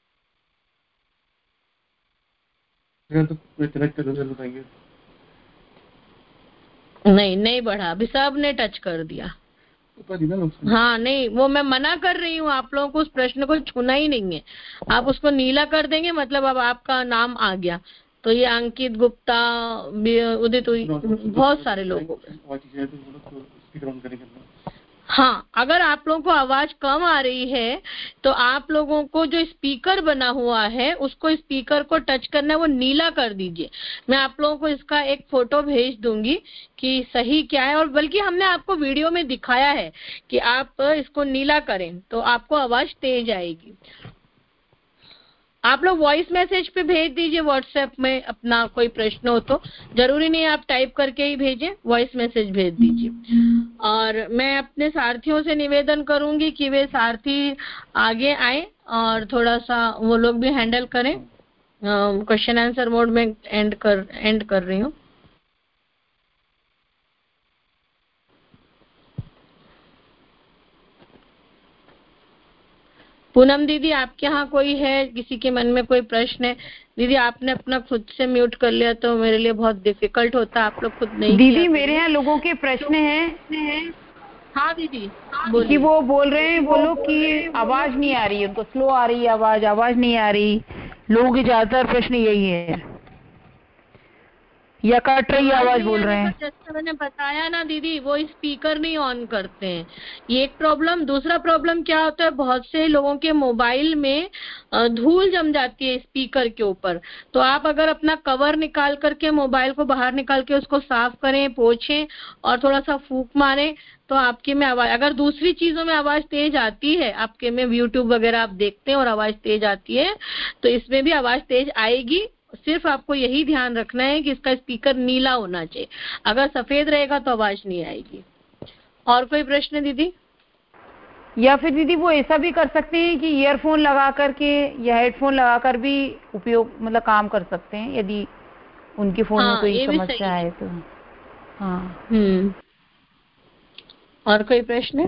नहीं बढ़ा, अभी सब ने टच कर दिया। हाँ, नहीं, वो मैं मना कर रही हूँ, आप लोगों को उस प्रश्न को छूना ही नहीं है। आप उसको नीला कर देंगे, मतलब अब आपका नाम आ गया। तो ये अंकित, गुप्ता, उदित, बहुत सारे लोग। हाँ, अगर आप लोगों को आवाज कम आ रही है तो आप लोगों को जो स्पीकर बना हुआ है उसको, स्पीकर को टच करना है, वो नीला कर दीजिए। मैं आप लोगों को इसका एक फोटो भेज दूंगी कि सही क्या है, और बल्कि हमने आपको वीडियो में दिखाया है कि आप इसको नीला करें तो आपको आवाज तेज आएगी। आप लोग वॉइस मैसेज पे भेज दीजिए व्हाट्सएप में, अपना कोई प्रश्न हो तो। जरूरी नहीं आप टाइप करके ही भेजें, वॉइस मैसेज भेज दीजिए। और मैं अपने सारथियों से निवेदन करूंगी कि वे सारथी आगे आए और थोड़ा सा वो लोग भी हैंडल करें। क्वेश्चन आंसर मोड में एंड कर रही हूँ। पूनम दीदी, आपके यहाँ कोई है, किसी के मन में कोई प्रश्न है? दीदी, आपने अपना खुद से म्यूट कर लिया तो मेरे लिए बहुत डिफिकल्ट होता, आप लोग खुद नहीं। दीदी, मेरे यहाँ लोगों के प्रश्न हैं। हाँ दीदी, कि वो बोल रहे हैं, वो लोग की आवाज नहीं आ रही है, उनको स्लो आ रही है आवाज नहीं आ रही। लोगों के ज्यादातर प्रश्न यही है, या कट रही आवाज बोल रहे हैं। जैसे मैंने बताया ना दीदी, वो स्पीकर नहीं ऑन करते हैं, ये एक प्रॉब्लम। दूसरा प्रॉब्लम क्या होता है, बहुत से लोगों के मोबाइल में धूल जम जाती है स्पीकर के ऊपर। तो आप अगर अपना कवर निकाल करके, मोबाइल को बाहर निकाल के उसको साफ करें, पोंछें और थोड़ा सा फूंक मारें तो आपके में आवाज, अगर दूसरी चीजों में आवाज तेज आती है, आपके में यूट्यूब वगैरह आप देखते हैं और आवाज तेज आती है, तो इसमें भी आवाज तेज आएगी। सिर्फ आपको यही ध्यान रखना है कि इसका स्पीकर नीला होना चाहिए, अगर सफेद रहेगा तो आवाज नहीं आएगी। और कोई प्रश्न दीदी? या फिर दीदी वो ऐसा भी कर सकते हैं कि ईयरफोन लगा करके या हेडफोन लगा कर भी उपयोग, मतलब काम कर सकते हैं, यदि उनके फोन में कोई समस्या है तो। हाँ। और कोई प्रश्न?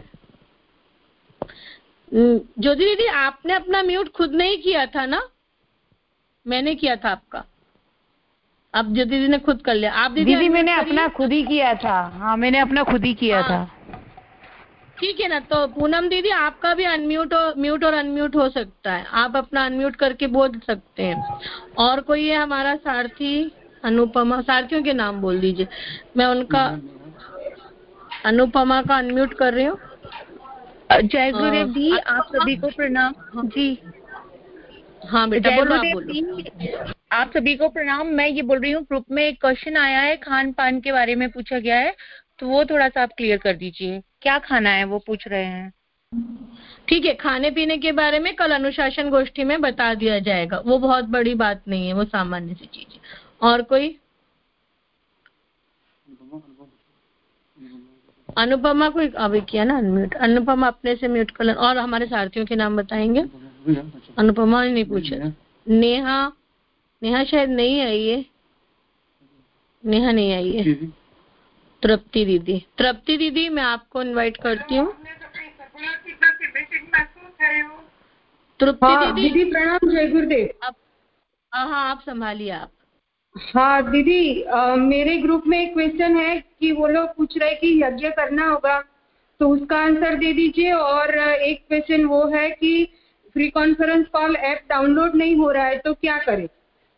ज्योति दीदी, आपने अपना म्यूट खुद नहीं किया था ना? मैंने किया था आपका, अब ज्योति दीदी ने खुद कर लिया। आप दीदी मैंने अपना खुद ही किया था। हाँ, मैंने अपना खुद ही किया था। ठीक है ना। तो पूनम दीदी आपका भी म्यूट और अनम्यूट हो सकता है, आप अपना अनम्यूट करके बोल सकते हैं। और कोई है हमारा सारथी? अनुपमा, सारथियों के नाम बोल दीजिए, मैं उनका अनुपमा का अनम्यूट कर रही हूँ। जय गुरुदेव दी, आप सभी को प्रणाम। जी हाँ बेटा बोलो, आप बोलो। आप सभी को प्रणाम। मैं ये बोल रही हूँ, ग्रुप में एक क्वेश्चन आया है, खान पान के बारे में पूछा गया है, तो वो थोड़ा सा आप क्लियर कर दीजिए, क्या खाना है वो पूछ रहे हैं। ठीक है, खाने पीने के बारे में कल अनुशासन गोष्ठी में बता दिया जाएगा, वो बहुत बड़ी बात नहीं है, वो सामान्य सी चीज है। और कोई? अनुपमा को अभी किया ना अनम्यूट, अनुपमा अपने से म्यूट कर। और हमारे सारथियों के नाम बताएंगे? अनुपमा ने नहीं पूछा। नेहा, नेहा शायद नहीं आई है, नेहा नहीं आई है। तृप्ति दीदी, तृप्ति दीदी मैं आपको इनवाइट करती हूँ। तृप्ति दीदी प्रणाम। जय गुरुदेव। हाँ आप संभालिए आप। हाँ दीदी, मेरे ग्रुप में एक क्वेश्चन है कि वो लोग पूछ रहे कि यज्ञ करना होगा, तो उसका आंसर दे दीजिए। और एक क्वेश्चन वो है कि free conference call app download नहीं हो रहा है, तो क्या करें?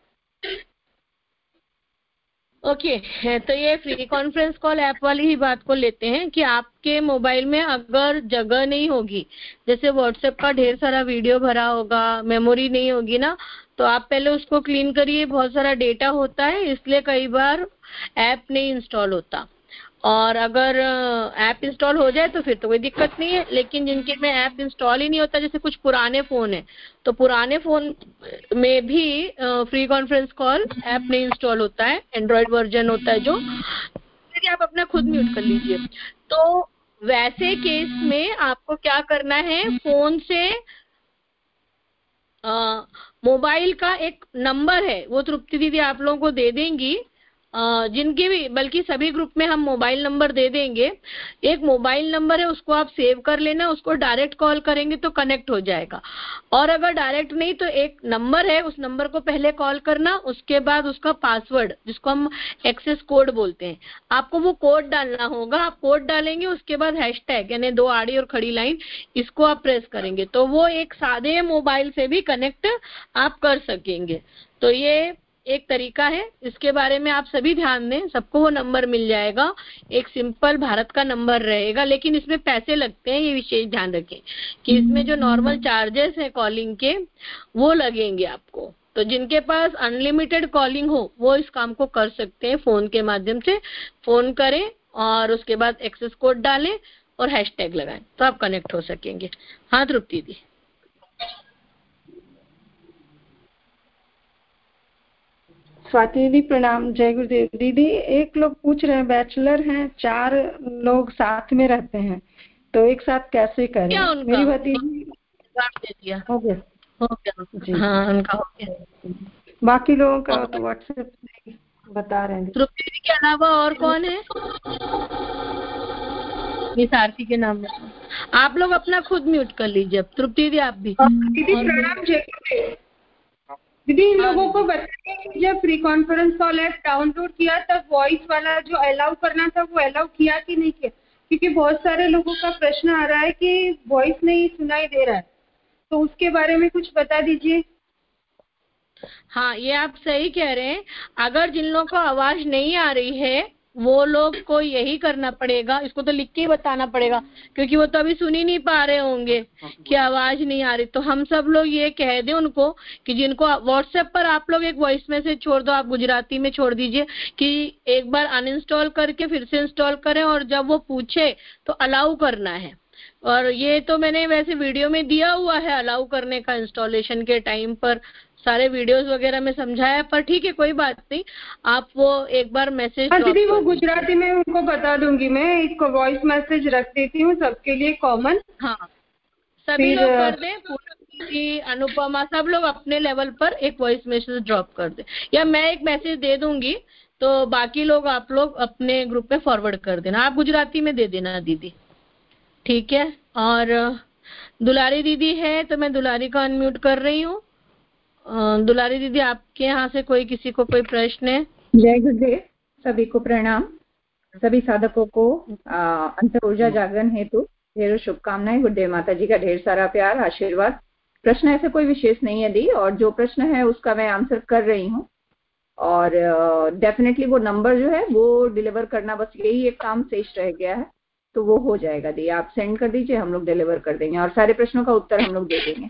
ओके तो ये फ्री कॉन्फ्रेंस कॉल ऐप वाली ही बात को लेते हैं कि आपके मोबाइल में अगर जगह नहीं होगी, जैसे व्हाट्सएप का ढेर सारा वीडियो भरा होगा, मेमोरी नहीं होगी ना, तो आप पहले उसको क्लीन करिए। बहुत सारा डेटा होता है, इसलिए कई बार ऐप नहीं इंस्टॉल होता। और अगर ऐप इंस्टॉल हो जाए तो फिर तो कोई दिक्कत नहीं है, लेकिन जिनके में ऐप इंस्टॉल ही नहीं होता, जैसे कुछ पुराने फोन है, तो पुराने फोन में भी फ्री कॉन्फ्रेंस कॉल ऐप नहीं इंस्टॉल होता है, एंड्रॉइड वर्जन होता है जो, फिर आप अपना खुद म्यूट कर लीजिए। तो वैसे केस में आपको क्या करना है, फोन से मोबाइल का एक नंबर है, वो तृप्ति दीदी आप लोगों को दे देंगी, जिनके भी, बल्कि सभी ग्रुप में हम मोबाइल नंबर दे देंगे। एक मोबाइल नंबर है, उसको आप सेव कर लेना, उसको डायरेक्ट कॉल करेंगे तो कनेक्ट हो जाएगा। और अगर डायरेक्ट नहीं तो एक नंबर है, उस नंबर को पहले कॉल करना, उसके बाद उसका पासवर्ड जिसको हम एक्सेस कोड बोलते हैं, आपको वो कोड डालना होगा। आप कोड डालेंगे, उसके बाद हैशटैग यानी 2 आड़ी और खड़ी लाइन, इसको आप प्रेस करेंगे तो वो एक सादे मोबाइल से भी कनेक्ट आप कर सकेंगे। तो ये एक तरीका है, इसके बारे में आप सभी ध्यान दें, सबको वो नंबर मिल जाएगा। एक सिंपल भारत का नंबर रहेगा, लेकिन इसमें पैसे लगते हैं, ये विशेष ध्यान रखें कि इसमें जो नॉर्मल चार्जेस है कॉलिंग के वो लगेंगे आपको। तो जिनके पास अनलिमिटेड कॉलिंग हो वो इस काम को कर सकते हैं, फोन के माध्यम से फोन करें और उसके बाद एक्सेस कोड डालें और हैशटैग लगाएं तो आप कनेक्ट हो सकेंगे। हाँ तृप्ति दी। स्वाति दीदी प्रणाम। जय गुरुदेव। दीदी एक लोग पूछ रहे हैं, बैचलर हैं, 4 लोग साथ में रहते हैं, तो एक साथ कैसे करें? मेरी भतीजी दे दिया हो गया जी। हाँ उनका हो गया, बाकी लोगों का तो व्हाट्सएप से बता रहे हैं। तृप्ति दीदी के अलावा और कौन है? ये सारथी के नाम में आप लोग अपना खुद म्यूट कर लीजिए। तृप्ति दीदी आप भी। दीदी प्रणाम। जय गुरुदेव। दीदी इन लोगों को बताइए कि जब free conference call app download किया तब वॉइस वाला जो अलाउ करना था वो अलाउ किया कि नहीं किया? क्योंकि बहुत सारे लोगों का प्रश्न आ रहा है कि वॉइस नहीं सुनाई दे रहा है, तो उसके बारे में कुछ बता दीजिए। हाँ ये आप सही कह रहे हैं, अगर जिन लोगों को आवाज नहीं आ रही है वो लोग को यही करना पड़ेगा, इसको तो लिख के ही बताना पड़ेगा, क्योंकि वो तो अभी सुन ही नहीं पा रहे होंगे कि आवाज नहीं आ रही। तो हम सब लोग ये कह दें उनको कि जिनको व्हाट्सएप पर आप लोग एक वॉइस मैसेज छोड़ दो, आप गुजराती में छोड़ दीजिए कि एक बार अनइंस्टॉल करके फिर से इंस्टॉल करें, और जब वो पूछे तो अलाउ करना है। और ये तो मैंने वैसे वीडियो में दिया हुआ है अलाउ करने का, इंस्टॉलेशन के टाइम पर सारे वीडियोस वगैरह में समझाया, पर ठीक है कोई बात नहीं, आप वो एक बार मैसेज। हाँ दीदी वो गुजराती में उनको बता दूंगी, मैं एक वॉइस मैसेज रख देती हूँ सबके लिए कॉमन। हाँ सभी लोग कर दें, अनुपमा सब लोग अपने लेवल पर एक वॉइस मैसेज ड्रॉप कर दें, या मैं एक मैसेज दे दूंगी तो बाकी लोग आप लोग अपने ग्रुप में फॉरवर्ड कर देना। आप गुजराती में दे देना दीदी, ठीक है। और दुलारी दीदी है तो मैं दुलारी का अनम्यूट कर रही हूँ। दुलारी दीदी आपके यहाँ से कोई किसी को कोई प्रश्न है? जय गुरुदेव, सभी को प्रणाम। सभी साधकों को अंतर ऊर्जा जागरण हेतु ढेरों शुभकामनाएं। गुड डे माता जी का ढेर सारा प्यार आशीर्वाद। प्रश्न ऐसे कोई विशेष नहीं है दी, और जो प्रश्न है उसका मैं आंसर कर रही हूँ, और डेफिनेटली वो नंबर जो है वो डिलीवर करना, बस यही एक काम शेष रह गया है, तो वो हो जाएगा दी। आप सेंड कर दीजिए, हम लोग डिलीवर कर देंगे और सारे प्रश्नों का उत्तर हम लोग दे देंगे।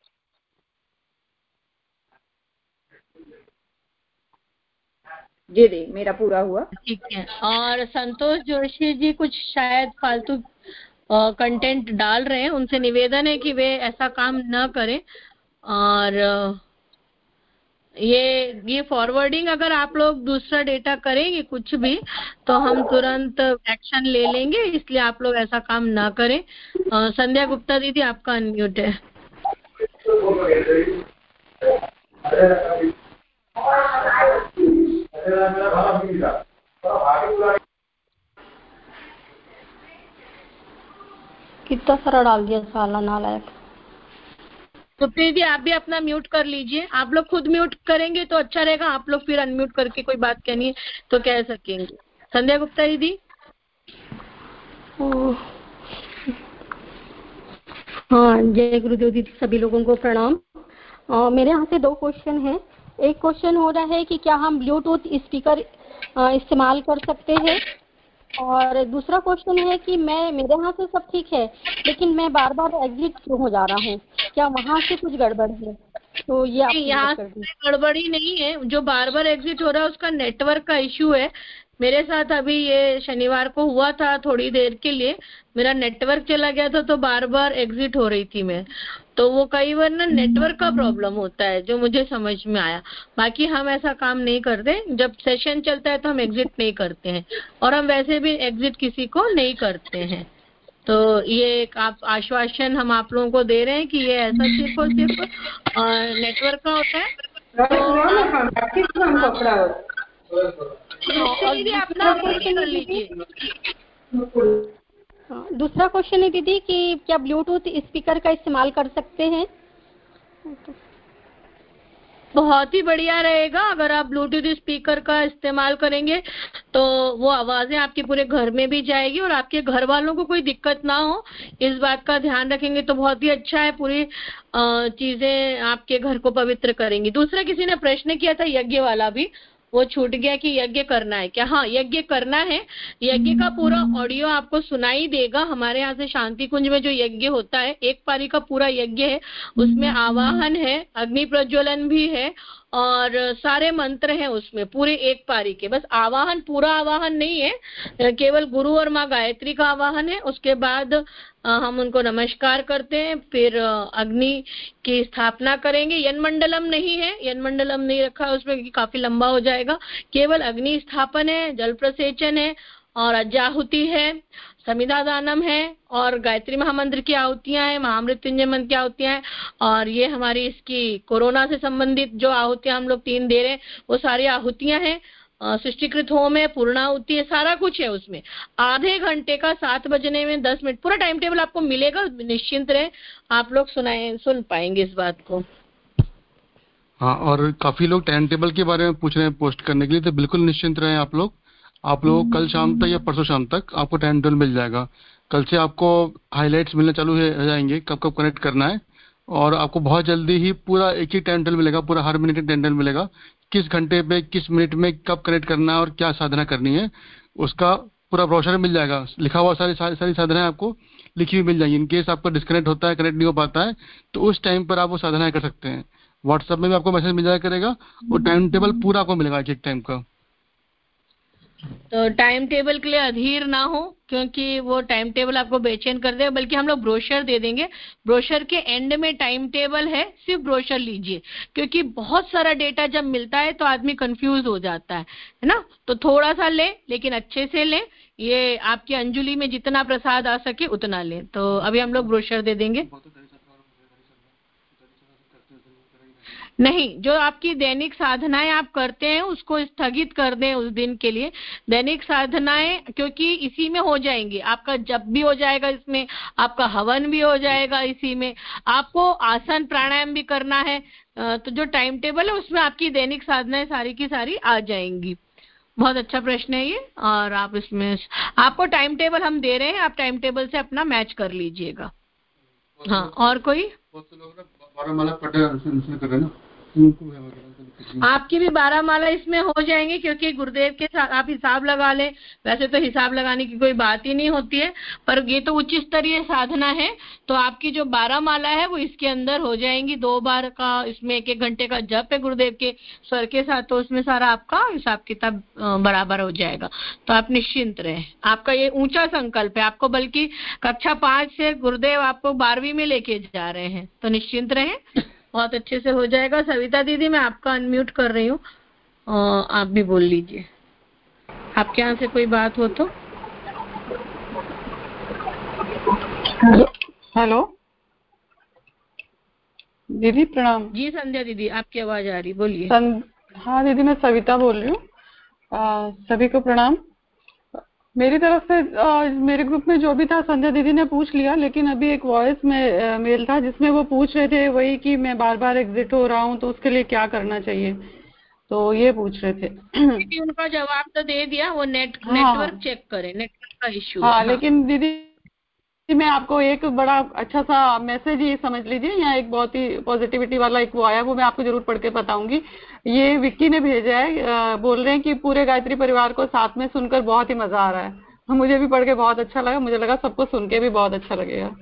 जी दी, मेरा पूरा हुआ। ठीक है। और संतोष जोशी जी कुछ शायद फालतू कंटेंट डाल रहे हैं, उनसे निवेदन है कि वे ऐसा काम न करें, और ये फॉरवर्डिंग अगर आप लोग दूसरा डेटा करेंगे कुछ भी तो हम तुरंत एक्शन ले लेंगे, इसलिए आप लोग ऐसा काम ना करें। संध्या गुप्ता दीदी आपका अनम्यूट है। कितना सारा डाल दिया साला नालायक। तो दीदी आप भी अपना म्यूट कर लीजिए, आप लोग खुद म्यूट करेंगे तो अच्छा रहेगा, आप लोग फिर अनम्यूट करके कोई बात कहनी है तो कह सकेंगे। संध्या गुप्ता दीदी। हाँ, जय गुरुदेव दीदी, सभी लोगों को प्रणाम। मेरे यहाँ से 2 क्वेश्चन है। एक क्वेश्चन हो रहा है कि क्या हम ब्लूटूथ स्पीकर इस्तेमाल कर सकते हैं, और दूसरा क्वेश्चन है कि मेरे यहाँ से सब ठीक है लेकिन मैं बार बार एग्जिट क्यों हो जा रहा हूँ, क्या वहाँ से कुछ गड़बड़ है? तो ये आप यहाँ से गड़बड़ी नहीं है, जो बार बार एग्जिट हो रहा है उसका नेटवर्क का इश्यू है। मेरे साथ अभी ये शनिवार को हुआ था, थोड़ी देर के लिए मेरा नेटवर्क चला गया था तो बार बार एग्जिट हो रही थी मैं, तो वो कई बार ना नेटवर्क का प्रॉब्लम होता है जो मुझे समझ में आया। बाकी हम ऐसा काम नहीं करते, जब सेशन चलता है तो हम एग्जिट नहीं करते हैं, और हम वैसे भी एग्जिट किसी को नहीं करते हैं। तो ये एक आप आश्वासन हम आप लोगों को दे रहे हैं कि ये ऐसा सिर्फ और सिर्फ नेटवर्क का होता है। अपना क्वेश्चन कर लीजिए। दूसरा क्वेश्चन है दीदी कि क्या ब्लूटूथ स्पीकर का इस्तेमाल कर सकते हैं? बहुत ही बढ़िया रहेगा अगर आप ब्लूटूथ स्पीकर का इस्तेमाल करेंगे तो वो आवाजें आपके पूरे घर में भी जाएगी और आपके घर वालों को कोई दिक्कत ना हो, इस बात का ध्यान रखेंगे तो बहुत ही अच्छा है। पूरी चीजें आपके घर को पवित्र करेंगी। दूसरा किसी ने प्रश्न किया था यज्ञ वाला भी, वो छूट गया कि यज्ञ करना है क्या। हाँ, यज्ञ करना है। यज्ञ का पूरा ऑडियो आपको सुनाई देगा। हमारे यहाँ से शांति कुंज में जो यज्ञ होता है, एक पारी का पूरा यज्ञ है, उसमें आवाहन है, अग्नि प्रज्वलन भी है और सारे मंत्र हैं उसमें पूरे एक पारी के। बस आवाहन, पूरा आवाहन नहीं है, केवल गुरु और माँ गायत्री का आवाहन है। उसके बाद हम उनको नमस्कार करते हैं, फिर अग्नि की स्थापना करेंगे। यन मंडलम नहीं है, यन मंडलम नहीं रखा है उसमें क्योंकि काफी लंबा हो जाएगा। केवल अग्नि स्थापन है, जल प्रसेचन है और अजाहुति है, समिधा दानम है और गायत्री महामंत्र की आहुतियां हैं, महामृत्युंजय मंत्र की आहुतियां हैं, और ये हमारी इसकी कोरोना से संबंधित जो आहुतियां हम लोग 3 दे रहे हैं वो सारी आहुतियां हैं। सृष्टिकृत होम है, पूर्णाहुति है, सारा कुछ है उसमें। आधे घंटे का 7 बजने में 10 मिनट पूरा टाइम टेबल आपको मिलेगा, निश्चिंत रहे, आप लोग सुन पाएंगे इस बात को। हाँ, और काफी लोग टाइम टेबल के बारे में पूछ रहे हैं पोस्ट करने के लिए, तो बिल्कुल निश्चिंत रहें आप लोग को कल शाम तक या परसों शाम तक आपको टाइम टेबल मिल जाएगा। कल से आपको हाइलाइट्स मिलने चालू हो जाएंगे कब कब कनेक्ट करना है, और आपको बहुत जल्दी ही पूरा एक ही टाइम टेबल मिलेगा, पूरा हर मिनट का टाइम टेबल मिलेगा, किस घंटे पे किस मिनट में कब कनेक्ट करना है और क्या साधना करनी है, उसका पूरा ब्रोशर मिल जाएगा। लिखा हुआ सारी साधनाएं आपको लिखी हुई मिल जाएगी। इनकेस आपका डिस्कनेक्ट होता है, कनेक्ट नहीं हो पाता है, तो उस टाइम पर आप वो साधनाएं कर सकते हैं। व्हाट्सएप में भी आपको मैसेज मिल जाया करेगा, वो टाइम टेबल पूरा आपको मिलेगा एक टाइम का। तो टाइम टेबल के लिए अधीर ना हो, क्योंकि वो टाइम टेबल आपको बेचैन कर देगा, बल्कि हम लोग ब्रोशर दे देंगे। ब्रोशर के एंड में टाइम टेबल है, सिर्फ ब्रोशर लीजिए, क्योंकि बहुत सारा डेटा जब मिलता है तो आदमी कंफ्यूज हो जाता है ना। तो थोड़ा सा ले, लेकिन अच्छे से ले, ये आपकी अंजुली में जितना प्रसाद आ सके उतना ले। तो अभी हम लोग ब्रोशर दे देंगे। नहीं, जो आपकी दैनिक साधनाएं आप करते हैं उसको स्थगित कर दें उस दिन के लिए। दैनिक साधनाएं क्योंकि इसी में हो जाएंगी, आपका जप भी हो जाएगा, इसमें आपका हवन भी हो जाएगा, इसी में आपको आसन प्राणायाम भी करना है। तो जो टाइम टेबल है उसमें आपकी दैनिक साधनाएं सारी की सारी आ जाएंगी। बहुत अच्छा प्रश्न है ये। और आप इसमें आपको टाइम टेबल हम दे रहे हैं, आप टाइम टेबल से अपना मैच कर लीजिएगा। हाँ, और कोई? आपकी भी 12 माला इसमें हो जाएंगे, क्योंकि गुरुदेव के साथ आप हिसाब लगा लें। वैसे तो हिसाब लगाने की कोई बात ही नहीं होती है, पर ये तो उच्च स्तरीय साधना है, तो आपकी जो 12 माला है वो इसके अंदर हो जाएंगी। 2 बार का इसमें 1-1 घंटे का जप है गुरुदेव के स्वर के साथ, तो उसमें सारा आपका हिसाब किताब बराबर हो जाएगा। तो आप निश्चिंत रहे। आपका ये ऊंचा संकल्प है, आपको बल्कि कक्षा 5 से गुरुदेव आपको 12वीं में लेके जा रहे हैं, तो निश्चिंत रहे, बहुत अच्छे से हो जाएगा। सविता दीदी, मैं आपका अनम्यूट कर रही हूँ, आप भी बोल लीजिए, आपके यहाँ से कोई बात हो तो। हेलो दीदी, प्रणाम। जी संध्या दीदी, आपकी आवाज आ रही, बोलिए। हाँ दीदी, मैं सविता बोल रही हूँ। सभी को प्रणाम। मेरी तरफ से मेरे ग्रुप में जो भी था संध्या दीदी ने पूछ लिया, लेकिन अभी एक वॉइस में मेल था जिसमें वो पूछ रहे थे वही कि मैं बार बार एग्जिट हो रहा हूँ, तो उसके लिए क्या करना चाहिए, तो ये पूछ रहे थे। उनका जवाब तो दे दिया, वो नेटवर्क चेक करें, नेटवर्क का इश्यू है। हाँ, लेकिन दीदी मैं आपको एक बड़ा अच्छा सा मैसेज ये समझ लीजिए, यहाँ एक बहुत ही पॉजिटिविटी वाला एक वो आया, वो मैं आपको जरूर पढ़ के बताऊंगी। ये विक्की ने भेजा है, बोल रहे हैं कि पूरे गायत्री परिवार को साथ में सुनकर बहुत ही मजा आ रहा है। मुझे भी पढ़ के बहुत अच्छा लगा, मुझे लगा सबको सुन के भी बहुत अच्छा लगेगा।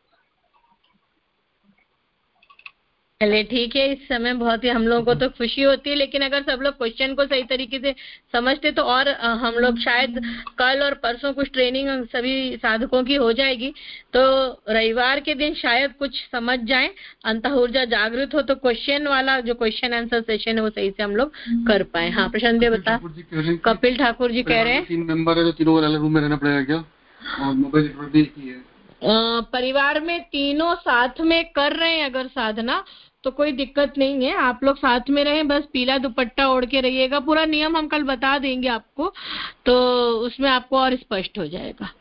चलिए ठीक है, इस समय बहुत ही हम लोगों को तो खुशी होती है, लेकिन अगर सब लोग क्वेश्चन को सही तरीके से समझते तो और हम लोग शायद कल और परसों कुछ ट्रेनिंग सभी साधकों की हो जाएगी, तो रविवार के दिन शायद कुछ समझ जाए, अंतः ऊर्जा जागृत हो, तो क्वेश्चन वाला जो क्वेश्चन आंसर सेशन है वो सही से हम लोग कर पाए। हाँ प्रशांत देव बता। कपिल ठाकुर जी कह रहे हैं 3 मेंबर है तो तीनों अलग रूम में रहना पड़ेगा क्या, और मोबाइल नेटवर्क भी है? परिवार में तीनों साथ में कर रहे हैं अगर साधना, तो कोई दिक्कत नहीं है, आप लोग साथ में रहें, बस पीला दुपट्टा ओढ़ के रहिएगा। पूरा नियम हम कल बता देंगे आपको, तो उसमें आपको और स्पष्ट हो जाएगा।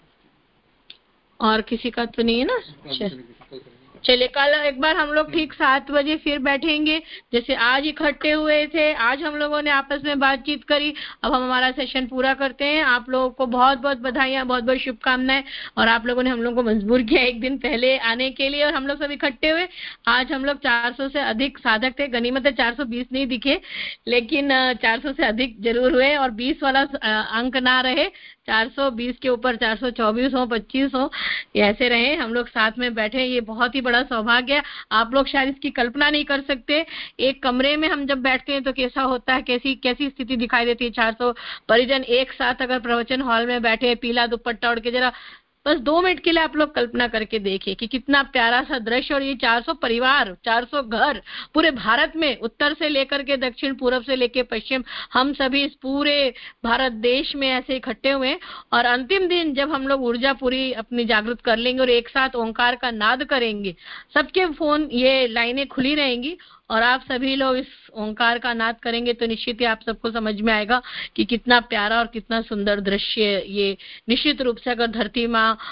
और किसी का तो नहीं है ना? चलिए कल एक बार हम लोग ठीक 7 बजे फिर बैठेंगे, जैसे आज इकट्ठे हुए थे, आज हम लोगों ने आपस में बातचीत करी, अब हम हमारा सेशन पूरा करते हैं। आप लोगों को बहुत बहुत बधाइयाँ, बहुत बहुत शुभकामनाएं, और आप लोगों ने हम लोगों को मजबूर किया एक दिन पहले आने के लिए, और हम लोग सब इकट्ठे हुए। आज हम लोग 400 से अधिक साधक थे, गनीमत है 420 नहीं दिखे, लेकिन 400 से अधिक जरूर हुए, और 20 वाला अंक ना रहे, 420 के ऊपर 424 हो, 25 हो, ऐसे रहे, हम लोग साथ में बैठे। ये बहुत ही बड़ा सौभाग्य है, आप लोग शायद इसकी कल्पना नहीं कर सकते। एक कमरे में हम जब बैठते हैं तो कैसा होता है, कैसी कैसी स्थिति दिखाई देती है। 400 परिजन एक साथ अगर प्रवचन हॉल में बैठे, पीला दुपट्टा ओढ़ के, जरा बस 2 मिनट के लिए आप लोग कल्पना करके देखिए कि कितना प्यारा सा दृश्य। और ये 400 परिवार, 400 घर, पूरे भारत में उत्तर से लेकर के दक्षिण, पूर्व से लेकर पश्चिम, हम सभी इस पूरे भारत देश में ऐसे इकट्ठे हुए। और अंतिम दिन जब हम लोग ऊर्जा पूरी अपनी जागृत कर लेंगे और एक साथ ओंकार का नाद करेंगे, सबके फोन ये लाइनें खुली रहेंगी और आप सभी लोग इस ओंकार का नाद करेंगे, तो निश्चित ही आप सबको समझ में आएगा कि कितना प्यारा और कितना सुंदर दृश्य ये। निश्चित रूप से अगर धरती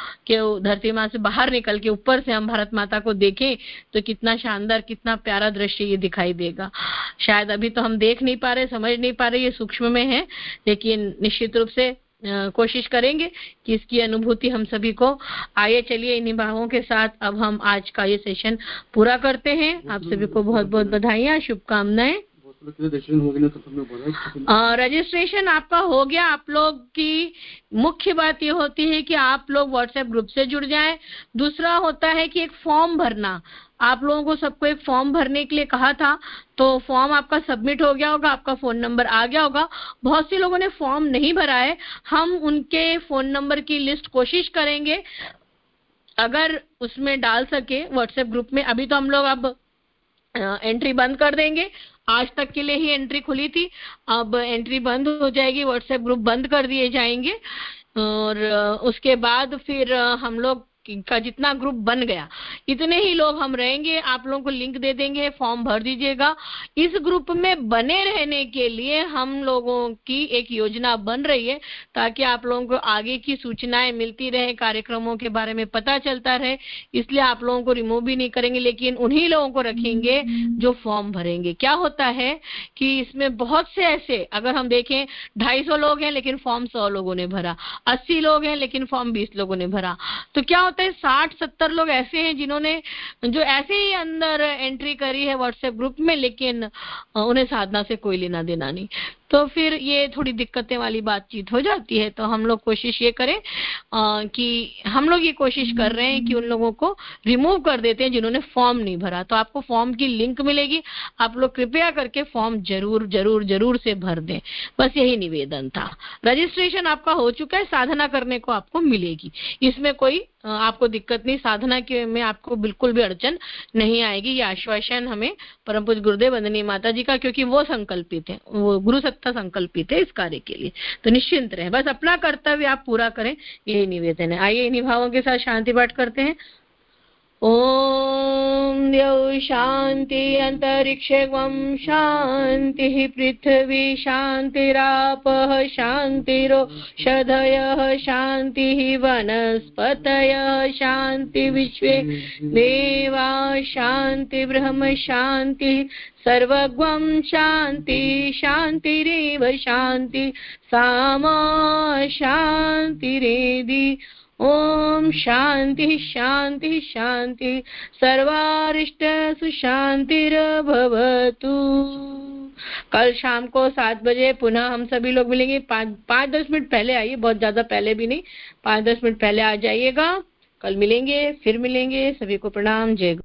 माँ से बाहर निकल के ऊपर से हम भारत माता को देखें तो कितना शानदार, कितना प्यारा दृश्य ये दिखाई देगा। शायद अभी तो हम देख नहीं पा रहे, समझ नहीं पा रहे, ये सूक्ष्म में है, लेकिन निश्चित रूप से कोशिश करेंगे कि इसकी अनुभूति हम सभी को आए। चलिए इन्हीं भावों के साथ अब हम आज का ये सेशन पूरा करते हैं। आप सभी को बहुत बहुत बधाइयाँ, शुभकामनाएं। रजिस्ट्रेशन आपका हो गया। आप लोग की मुख्य बात ये होती है कि आप लोग व्हाट्सएप ग्रुप से जुड़ जाएं। दूसरा होता है कि एक फॉर्म भरना, आप लोगों को सबको एक फॉर्म भरने के लिए कहा था, तो फॉर्म आपका सबमिट हो गया होगा, आपका फोन नंबर आ गया होगा। बहुत से लोगों ने फॉर्म नहीं भरा है, हम उनके फोन नंबर की लिस्ट कोशिश करेंगे अगर उसमें डाल सके व्हाट्सएप ग्रुप में। अभी तो हम लोग अब एंट्री बंद कर देंगे, आज तक के लिए ही एंट्री खुली थी, अब एंट्री बंद हो जाएगी, व्हाट्सएप ग्रुप बंद कर दिए जाएंगे। और उसके बाद फिर हम लोग का जितना ग्रुप बन गया इतने ही लोग हम रहेंगे। आप लोगों को लिंक दे देंगे, फॉर्म भर दीजिएगा। इस ग्रुप में बने रहने के लिए हम लोगों की एक योजना बन रही है ताकि आप लोगों को आगे की सूचनाएं मिलती रहे, कार्यक्रमों के बारे में पता चलता रहे। इसलिए आप लोगों को रिमूव भी नहीं करेंगे, लेकिन उन्हीं लोगों को रखेंगे जो फॉर्म भरेंगे। क्या होता है कि इसमें बहुत से ऐसे, अगर हम देखें 250 लोग हैं लेकिन फॉर्म 100 लोगों ने भरा, 80 लोग हैं लेकिन फॉर्म 20 लोगों ने भरा, तो क्या होता है 60-70 लोग ऐसे हैं जिन्होंने जो ऐसे ही अंदर एंट्री करी है व्हाट्सएप ग्रुप में, लेकिन उन्हें साधना से कोई लेना देना नहीं। तो फिर ये थोड़ी दिक्कतें वाली बातचीत हो जाती है। तो हम लोग कोशिश ये करें कि हम लोग ये कोशिश कर रहे हैं कि उन लोगों को रिमूव कर देते हैं जिन्होंने फॉर्म नहीं भरा। तो आपको फॉर्म की लिंक मिलेगी, आप लोग कृपया करके फॉर्म जरूर जरूर जरूर से भर दें। बस यही निवेदन था। रजिस्ट्रेशन आपका हो चुका है, साधना करने को आपको मिलेगी, इसमें कोई आपको दिक्कत नहीं, साधना के में आपको बिल्कुल भी अड़चन नहीं आएगी। ये आश्वासन हमें परम पूज्य गुरुदेव वंदनीय माता जी का, क्योंकि वो संकल्पित है, वो गुरु सत्ता संकल्पित है इस कार्य के लिए। तो निश्चिंत रहे, बस अपना कर्तव्य आप पूरा करें, यही निवेदन है। आइए इन्हीं भावों के साथ शांति पाठ करते हैं। ओम द्यौ शांति अंतरिक्षं शांति पृथ्वी शांतिरापः शांतिरोषधयः शांति वनस्पतयः शांति विश्वे देवा शांति ब्रह्म शांति सर्वगं शांति शांतिरेव शांति सामा शांतिरेधि। ओम शांति शांति शांति सर्वारिष्ट सुशांतिर्भवतु। कल शाम को 7 बजे पुनः हम सभी लोग मिलेंगे। 5-10 मिनट पहले आइए, बहुत ज्यादा पहले भी नहीं, 5-10 मिनट पहले आ जाइएगा। कल मिलेंगे, फिर मिलेंगे। सभी को प्रणाम, जय गुरु।